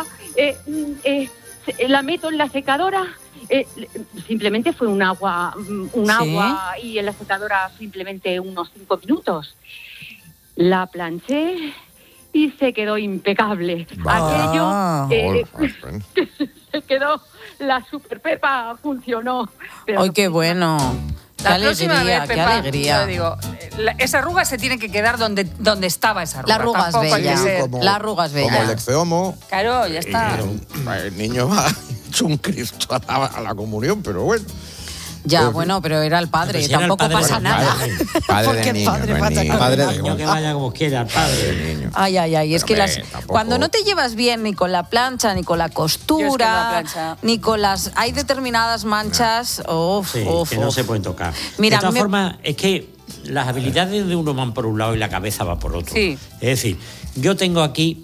la secadora. Simplemente fue un agua y en la secadora simplemente unos 5 minutos. La planché y se quedó impecable. Aquello se quedó, la Super Pepa funcionó. ¡Ay, qué bueno! La próxima vez, Pepa, qué alegría. Yo digo, esa arruga se tiene que quedar donde estaba esa arruga. La arruga es bella. La arruga es bella. Como el exceomo. Claro, ya está. El niño va hecho un Cristo a la comunión, pero bueno. Ya, bueno, pero era el padre, tampoco pasa nada. Padre del niño, padre del niño que vaya como quiera, el padre del niño. Ay, es que cuando no te llevas bien ni con la plancha, ni con la costura, ni con las... Hay determinadas manchas, que no se pueden tocar. Mira, de todas formas, es que las habilidades de uno van por un lado y la cabeza va por otro. Sí. Es decir, yo tengo aquí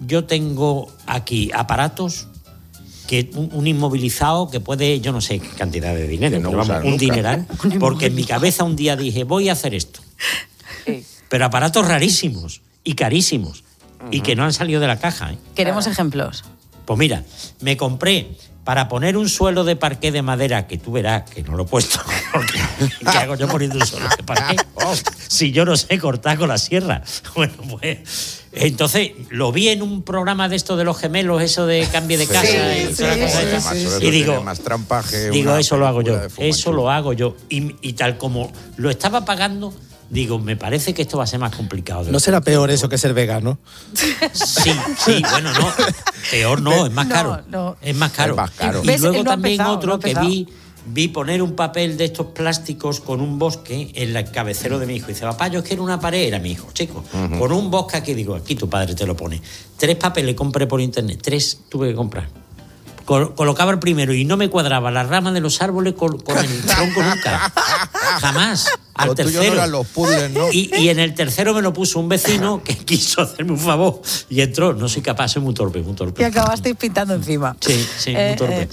aparatos, que un inmovilizado que puede, yo no sé qué cantidad de dinero, pero vamos, un dineral, porque en mi cabeza un día dije, voy a hacer esto. Sí. Pero aparatos rarísimos y carísimos, y que no han salido de la caja. Queremos ejemplos. Pues mira, me compré para poner un suelo de parqué de madera, que tú verás que no lo he puesto, porque ¿qué hago yo poniendo un suelo de parqué? Si yo no sé cortar con la sierra. Bueno, pues... Entonces, lo vi en un programa de esto de los gemelos, eso de cambio de casa. Y digo, más trampaje, eso lo hago yo. Eso lo hago yo. Y tal como lo estaba pagando, digo, me parece que esto va a ser más complicado. ¿No será peor eso que ser vegano? Sí, bueno, no. Peor no, es más caro. No. Es más caro. Y luego también otro que vi poner un papel de estos plásticos con un bosque en el cabecero de mi hijo. Y dice, papá, yo quiero una pared, era mi hijo, chico. Con un bosque aquí, digo, aquí tu padre te lo pone. 3 papeles compré por internet, 3 tuve que comprar. Colocaba el primero y no me cuadraba la rama de los árboles con el tronco nunca. Jamás. Al tercero. No eran los puzzles, ¿no? Y en el tercero me lo puso un vecino que quiso hacerme un favor y entró. No soy capaz, soy muy torpe. Y acabasteis pintando encima. Sí, muy torpe.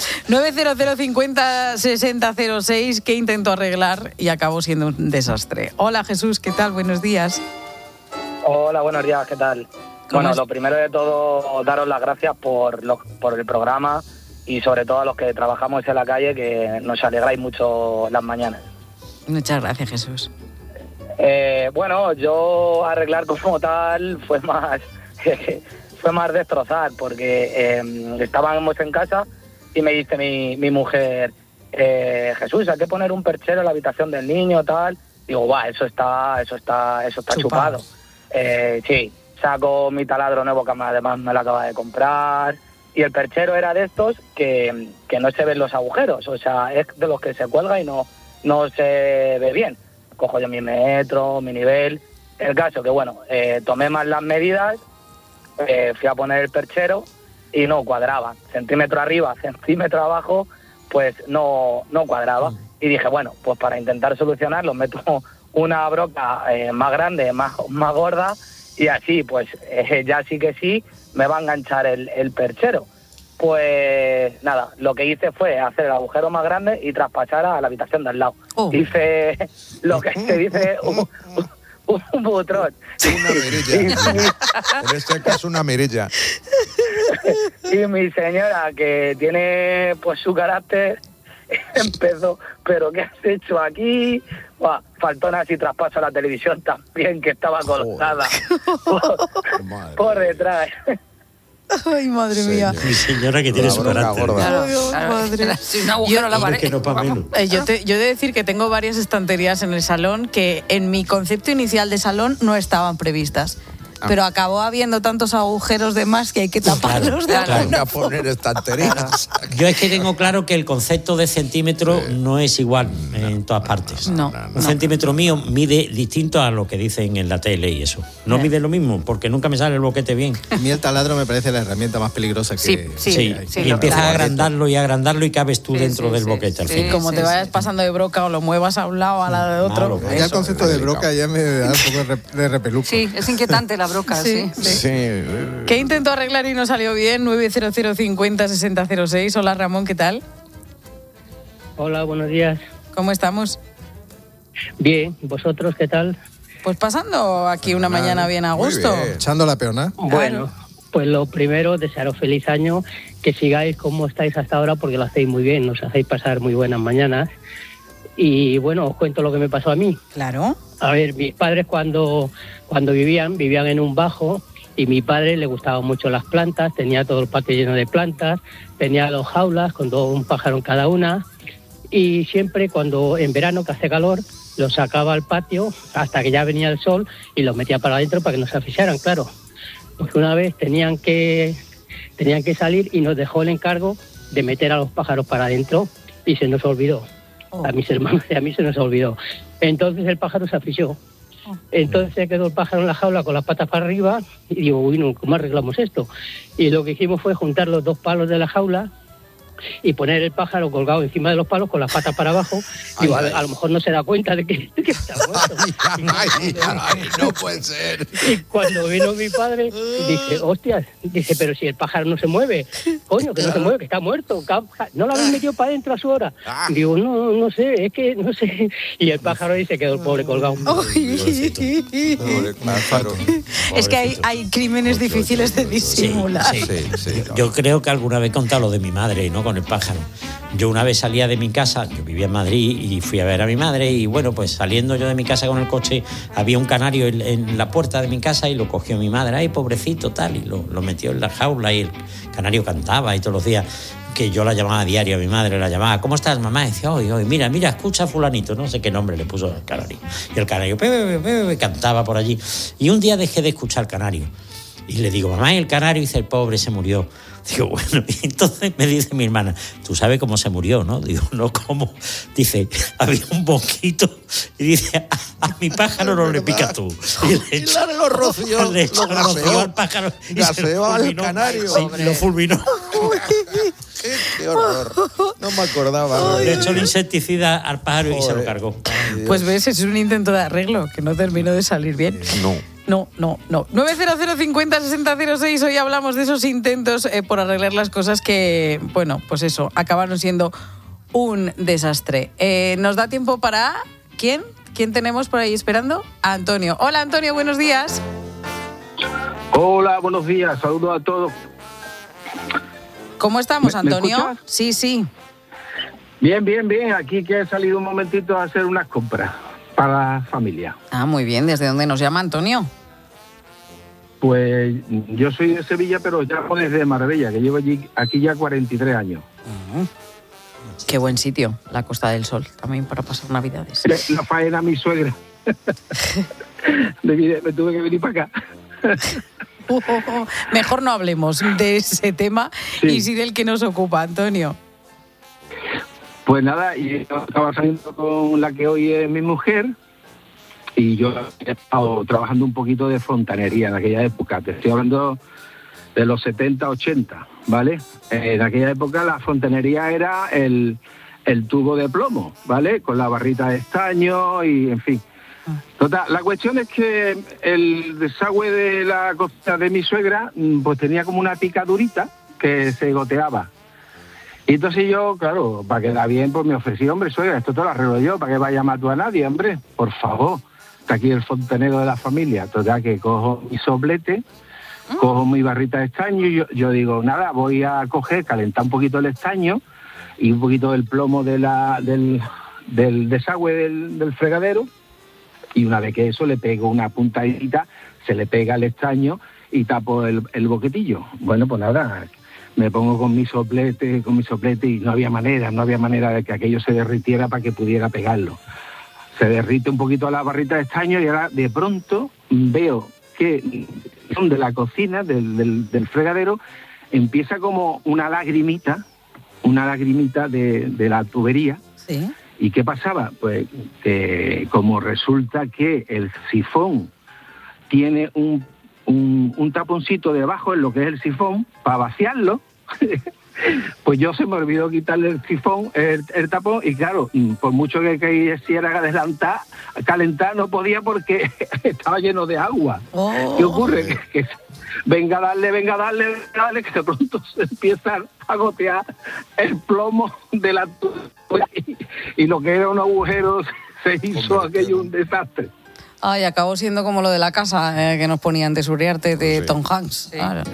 900506006 que intentó arreglar y acabó siendo un desastre. Hola Jesús, ¿qué tal? Buenos días. Hola, buenos días, ¿qué tal? Bueno, lo primero de todo, daros las gracias por el programa y sobre todo a los que trabajamos en la calle, que nos alegráis mucho las mañanas. Muchas gracias, Jesús. Bueno, yo arreglar como tal fue más destrozar, porque estábamos en casa y me dice mi mujer, Jesús, hay que poner un perchero en la habitación del niño, tal. Digo, eso está chupado. Sí, saco mi taladro nuevo que además me lo acaba de comprar. Y el perchero era de estos que no se ven los agujeros, o sea, es de los que se cuelga y no se ve bien. Cojo yo mi metro, mi nivel. El caso que, bueno, tomé más las medidas, fui a poner el perchero y no cuadraba. Centímetro arriba, centímetro abajo, pues no cuadraba. Y dije, bueno, pues para intentar solucionarlo meto una broca más grande, más gorda, y así, pues ya sí que sí, me va a enganchar el perchero. Pues nada, lo que hice fue hacer el agujero más grande y traspasar a la habitación de al lado. Hice lo que se dice un butrón. Una mirilla. En este caso, una mirilla. Y mi señora, que tiene pues su carácter, empezó, ¿pero qué has hecho aquí? Buah, faltó nada si traspaso a la televisión también, que estaba colgada por detrás. Ay, madre mía. Mi señora que tiene su carácter. Claro, madre. Si un agujero en la pared. Yo he de decir que tengo varias estanterías en el salón que en mi concepto inicial de salón no estaban previstas. Pero acabó habiendo tantos agujeros de más que hay que taparlos de alguna a poner estanterías. Yo es que tengo claro que el concepto de centímetro no es igual en todas partes. No. Un centímetro mío mide distinto a lo que dicen en la tele y eso. No mide lo mismo, porque nunca me sale el boquete bien. A mí el taladro me parece la herramienta más peligrosa que... Sí. Y empiezas a agrandarlo y cabes tú dentro del boquete al final. Como te vayas pasando de broca o lo muevas a un lado a la de otro. Ya el concepto de broca ya me da un poco de repeluco. Sí, es inquietante la broca, sí. ¿Qué intentó arreglar y no salió bien? 900506006. Hola Ramón, ¿qué tal? Hola, buenos días. ¿Cómo estamos? Bien, ¿vosotros qué tal? Pues pasando aquí una mañana bien a gusto. Echando la peona. Bueno, pues lo primero, desearos feliz año, que sigáis como estáis hasta ahora porque lo hacéis muy bien, nos hacéis pasar muy buenas mañanas. Y bueno, os cuento lo que me pasó a mí. Claro. A ver, mis padres cuando vivían en un bajo y mi padre le gustaban mucho las plantas, tenía todo el patio lleno de plantas, tenía 2 jaulas con todo un pájaro en cada una y siempre cuando en verano que hace calor los sacaba al patio hasta que ya venía el sol y los metía para adentro para que no se asfixiaran, claro. Pues una vez tenían que salir y nos dejó el encargo de meter a los pájaros para adentro y se nos olvidó. A mis hermanos y a mí se nos olvidó. Entonces el pájaro se asfixió. Entonces se quedó el pájaro en la jaula con las patas para arriba y digo, bueno, ¿cómo arreglamos esto? Y lo que hicimos fue juntar los 2 palos de la jaula y poner el pájaro colgado encima de los palos con las patas para abajo. Digo, a lo mejor no se da cuenta de que está muerto. No puede ser. Y cuando vino mi padre, dije, hostias, pero si el pájaro no se mueve, coño, que no se mueve, que está muerto. ¿No lo habéis metido para adentro a su hora? Digo, no sé, es que no sé. Y el pájaro ahí se quedó el pobre colgado. Es que hay crímenes difíciles de disimular. Sí. Yo creo que alguna vez he contado lo de mi madre, ¿no? con el pájaro. Yo una vez salía de mi casa, yo vivía en Madrid y fui a ver a mi madre y bueno, pues saliendo yo de mi casa con el coche, había un canario en la puerta de mi casa y lo cogió mi madre, ay, pobrecito, tal, y lo metió en la jaula y el canario cantaba y todos los días, que yo la llamaba a diario, a mi madre la llamaba, ¿cómo estás, mamá? Y decía, oye, mira, escucha fulanito, no sé qué nombre le puso al canario. Y el canario, cantaba por allí. Y un día dejé de escuchar al canario. Y le digo, mamá, ¿y el canario? Y dice, el pobre se murió. Digo, bueno, y entonces me dice mi hermana, ¿tú sabes cómo se murió, no? Digo, no, ¿cómo? Dice, había un mosquito y dice, a mi pájaro no le picas tú. Y lo roció al pájaro y gaseó al canario. Sí, lo fulminó. Qué horror. No me acordaba. Le echó el insecticida al pájaro y se lo cargó. Pues ves, es un intento de arreglo que no terminó de salir bien. No. 900 50 60 06. Hoy hablamos de esos intentos por arreglar las cosas que, bueno, pues eso, acabaron siendo un desastre. ¿Nos da tiempo para quién? ¿Quién tenemos por ahí esperando? Antonio. Hola, Antonio, buenos días. Hola, buenos días. Saludos a todos. ¿Cómo estamos, Antonio? ¿Me escuchas? Sí. Bien. Aquí que he salido un momentito a hacer unas compras para la familia. Ah, muy bien. ¿Desde dónde nos llama, Antonio? Pues yo soy de Sevilla, pero llamo desde Marbella, que llevo aquí ya 43 años. Qué buen sitio, la Costa del Sol, también para pasar Navidades. La faena a mi suegra. Me tuve que venir para acá. Mejor no hablemos de ese tema y sí del que nos ocupa, Antonio. Pues nada, y estaba saliendo con la que hoy es mi mujer y yo he estado trabajando un poquito de fontanería en aquella época. Te estoy hablando de los 70, 80, ¿vale? En aquella época la fontanería era el tubo de plomo, ¿vale? Con la barrita de estaño y, en fin. Total, la cuestión es que el desagüe de la cocina de mi suegra pues tenía como una picadurita que se goteaba. Y entonces yo, claro, para quedar bien, pues me ofrecí, hombre, suegra, esto te lo arreglo yo, para que vaya a matar a nadie, hombre, por favor. Está aquí el fontanero de la familia. Total, que cojo mi soplete, cojo mi barrita de estaño y yo digo, nada, voy a calentar un poquito el estaño y un poquito del plomo del desagüe del fregadero. Y una vez que eso le pego una puntadita, se le pega el estaño y tapo el boquetillo. Bueno, pues nada, me pongo con mi soplete y no había manera de que aquello se derritiera para que pudiera pegarlo. Se derrite un poquito la barrita de estaño y ahora de pronto veo que de la cocina, del fregadero, empieza como una lagrimita de la tubería. Sí. ¿Y qué pasaba? Pues que como resulta que el sifón tiene un taponcito debajo en lo que es el sifón para vaciarlo, pues yo se me olvidó quitarle el sifón, el tapón, y claro, por mucho que quisiera calentar no podía porque estaba lleno de agua. ¿Qué ocurre? Que venga a darle, que de pronto se empieza a gotear el plomo de la tubería y lo que era un agujero se hizo aquello un desastre. Ay, acabó siendo como lo de la casa que nos ponían de Suriarte de Tom Hanks. Sí. Claro.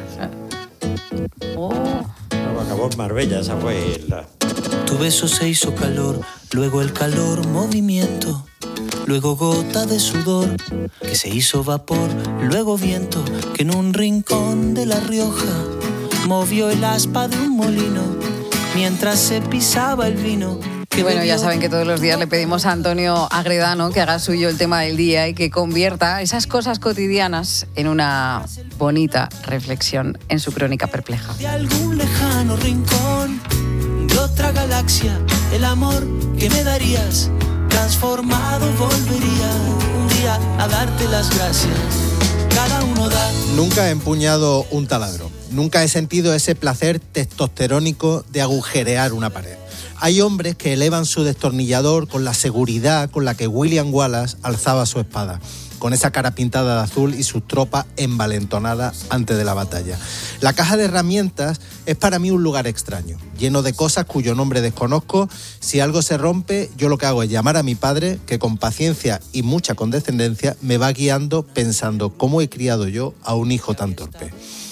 Acabó en Marbella, esa fue la... Tu beso se hizo calor, luego el calor movimiento, luego gota de sudor que se hizo vapor, luego viento que en un rincón de La Rioja movió el aspa de un molino mientras se pisaba el vino. Y bueno, ya saben que todos los días le pedimos a Antonio Agredano que haga suyo el tema del día y que convierta esas cosas cotidianas en una bonita reflexión en su crónica perpleja. De algún lejano rincón de otra galaxia, el amor que me darías transformado volvería un día a darte las gracias. Cada uno da. Nunca he empuñado un taladro. Nunca he sentido ese placer testosterónico de agujerear una pared. Hay hombres que elevan su destornillador con la seguridad con la que William Wallace alzaba su espada, con esa cara pintada de azul y sus tropas envalentonadas antes de la batalla. La caja de herramientas es para mí un lugar extraño, lleno de cosas cuyo nombre desconozco. Si algo se rompe, yo lo que hago es llamar a mi padre, que con paciencia y mucha condescendencia me va guiando pensando cómo he criado yo a un hijo tan torpe.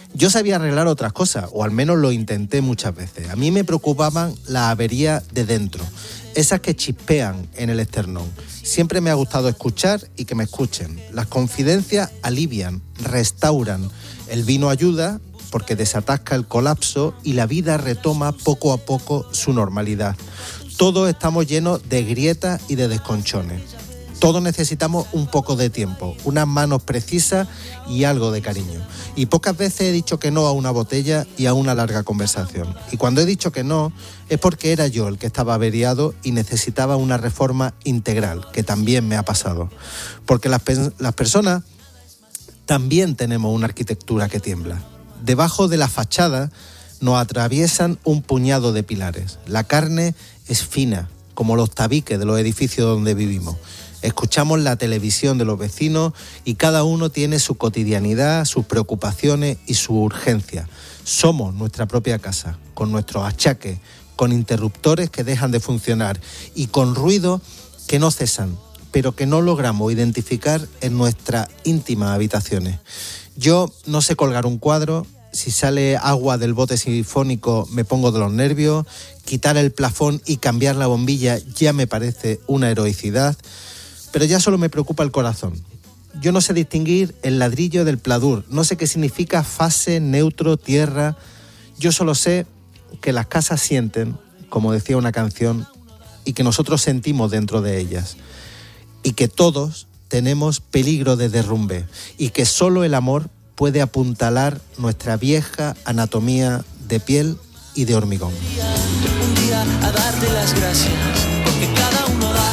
Yo sabía arreglar otras cosas, o al menos lo intenté muchas veces. A mí me preocupaban las averías de dentro, esas que chispean en el esternón. Siempre me ha gustado escuchar y que me escuchen. Las confidencias alivian, restauran. El vino ayuda porque desatasca el colapso y la vida retoma poco a poco su normalidad. Todos estamos llenos de grietas y de desconchones. Todos necesitamos un poco de tiempo, unas manos precisas y algo de cariño. Y pocas veces he dicho que no a una botella y a una larga conversación. Y cuando he dicho que no, es porque era yo el que estaba averiado y necesitaba una reforma integral, que también me ha pasado. Porque las personas también tenemos una arquitectura que tiembla. Debajo de la fachada nos atraviesan un puñado de pilares. La carne es fina, como los tabiques de los edificios donde vivimos. Escuchamos la televisión de los vecinos y cada uno tiene su cotidianidad, sus preocupaciones y su urgencia. Somos nuestra propia casa, con nuestros achaques, con interruptores que dejan de funcionar y con ruidos que no cesan, pero que no logramos identificar en nuestras íntimas habitaciones. Yo no sé colgar un cuadro, si sale agua del bote sifónico me pongo de los nervios, quitar el plafón y cambiar la bombilla ya me parece una heroicidad, pero ya solo me preocupa el corazón. Yo no sé distinguir el ladrillo del pladur, no sé qué significa fase, neutro, tierra. Yo solo sé que las casas sienten, como decía una canción, y que nosotros sentimos dentro de ellas. Y que todos tenemos peligro de derrumbe y que solo el amor puede apuntalar nuestra vieja anatomía de piel y de hormigón. Un día a darte las gracias, porque cada uno da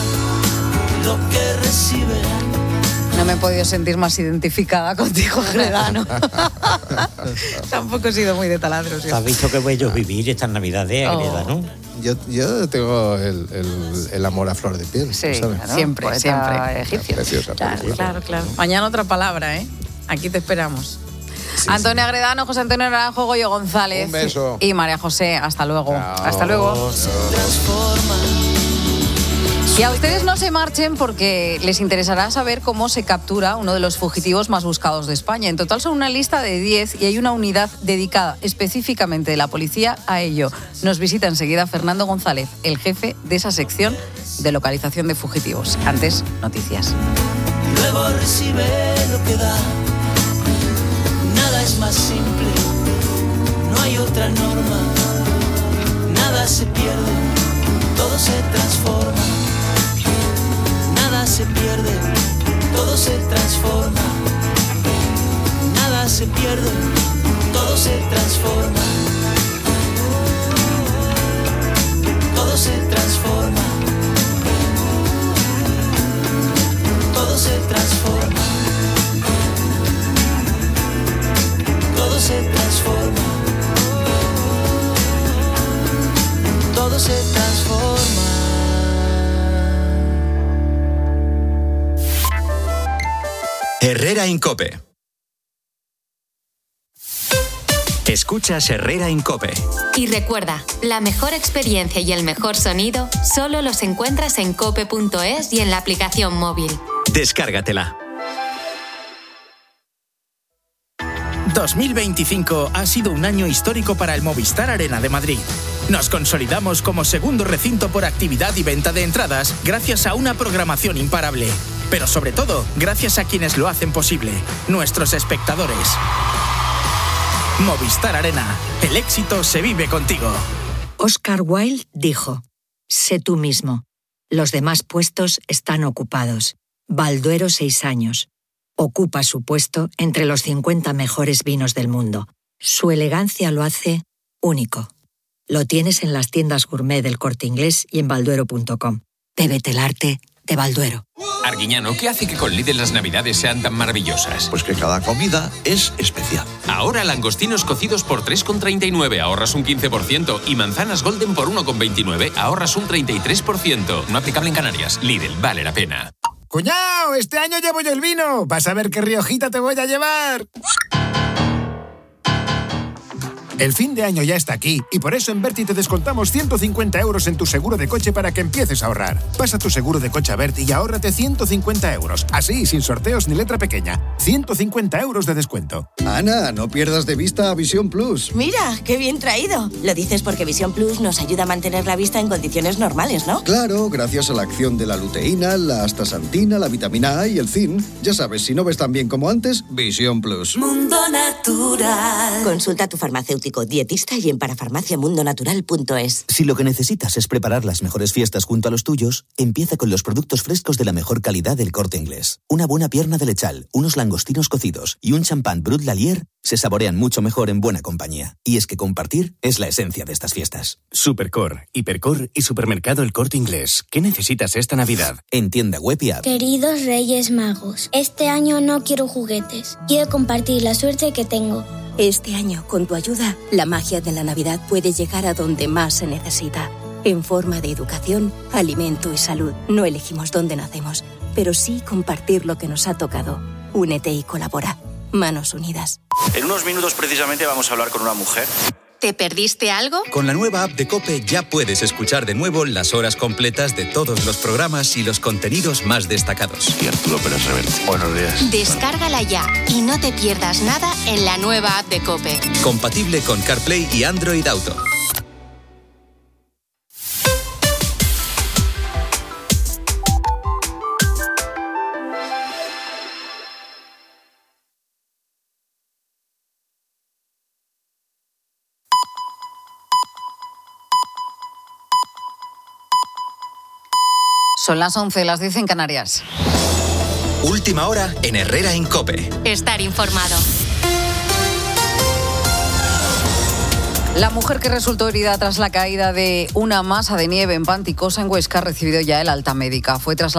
lo que recibe. No me he podido sentir más identificada contigo, Gredano. Tampoco he sido muy de taladros. ¿Has visto qué bello vivir estas navidades, Gredano? Yo tengo el amor a flor de piel. Sí, ¿sabes? claro. Siempre. Egipcio. Preciosa película. Claro. Mañana otra palabra, ¿eh? Aquí te esperamos. Sí, Antonio Gredano, José Antonio Naranjo, Goyo González. Un beso. Y María José. Hasta luego. Chao. Hasta luego. Se transforma. Y a ustedes no se marchen porque les interesará saber cómo se captura uno de los fugitivos más buscados de España. En total son una lista de 10 y hay una unidad dedicada específicamente de la policía a ello. Nos visita enseguida Fernando González, el jefe de esa sección de localización de fugitivos. Antes, noticias. Luego recibe lo que da. Nada es más simple. No hay otra norma. Nada se pierde. Todo se transforma. Nada se pierde, todo se transforma. Nada se pierde, todo se transforma. Todo se transforma. Todo se transforma. Todo se transforma. Todo se transforma. Herrera Incope. Escuchas Herrera Incope. Y recuerda, la mejor experiencia y el mejor sonido solo los encuentras en cope.es y en la aplicación móvil. Descárgatela. 2025 ha sido un año histórico para el Movistar Arena de Madrid. Nos consolidamos como segundo recinto por actividad y venta de entradas gracias a una programación imparable. Pero sobre todo, gracias a quienes lo hacen posible, nuestros espectadores. Movistar Arena, el éxito se vive contigo. Oscar Wilde dijo: sé tú mismo. Los demás puestos están ocupados. Balduero 6 años. Ocupa su puesto entre los 50 mejores vinos del mundo. Su elegancia lo hace único. Lo tienes en las tiendas gourmet del Corte Inglés y en balduero.com. Bébete el arte de Balduero. Arguiñano, ¿qué hace que con Lidl las navidades sean tan maravillosas? Pues que cada comida es especial. Ahora langostinos cocidos por 3,39, ahorras un 15%, y manzanas golden por 1,29, ahorras un 33%. No aplicable en Canarias. Lidl, vale la pena. ¡Cuñao! Este año llevo yo el vino. Vas a ver qué riojita te voy a llevar. El fin de año ya está aquí y por eso en Berti te descontamos 150 euros en tu seguro de coche para que empieces a ahorrar. Pasa tu seguro de coche a Berti y ahórrate 150 euros. Así, sin sorteos ni letra pequeña. 150 euros de descuento. Ana, no pierdas de vista a Visión Plus. Mira, qué bien traído. Lo dices porque Visión Plus nos ayuda a mantener la vista en condiciones normales, ¿no? Claro, gracias a la acción de la luteína, la astaxantina, la vitamina A y el zinc. Ya sabes, si no ves tan bien como antes, Visión Plus. Mundo Natural. Consulta a tu farmacéutico, dietista y en parafarmaciamundonatural.es. Si lo que necesitas es preparar las mejores fiestas junto a los tuyos, empieza con los productos frescos de la mejor calidad del Corte Inglés. Una buena pierna de lechal, unos langostinos cocidos y un champán Brut Lalier se saborean mucho mejor en buena compañía. Y es que compartir es la esencia de estas fiestas. Supercor, Hipercor y Supermercado El Corte Inglés. ¿Qué necesitas esta Navidad? En tienda web y app. Queridos Reyes Magos, este año no quiero juguetes. Quiero compartir la suerte que tengo. Este año, con tu ayuda, la magia de la Navidad puede llegar a donde más se necesita. En forma de educación, alimento y salud. No elegimos dónde nacemos, pero sí compartir lo que nos ha tocado. Únete y colabora. Manos unidas. En unos minutos precisamente vamos a hablar con una mujer. ¿Te perdiste algo? Con la nueva app de COPE ya puedes escuchar de nuevo las horas completas de todos los programas y los contenidos más destacados. Y Arturo Pérez Reverte. Buenos días. Descárgala ya y no te pierdas nada en la nueva app de COPE. Compatible con CarPlay y Android Auto. Son las 11, las 10 en Canarias. Última hora en Herrera en COPE. Estar informado. La mujer que resultó herida tras la caída de una masa de nieve en Panticosa, en Huesca, ha recibido ya el alta médica. Fue trasladada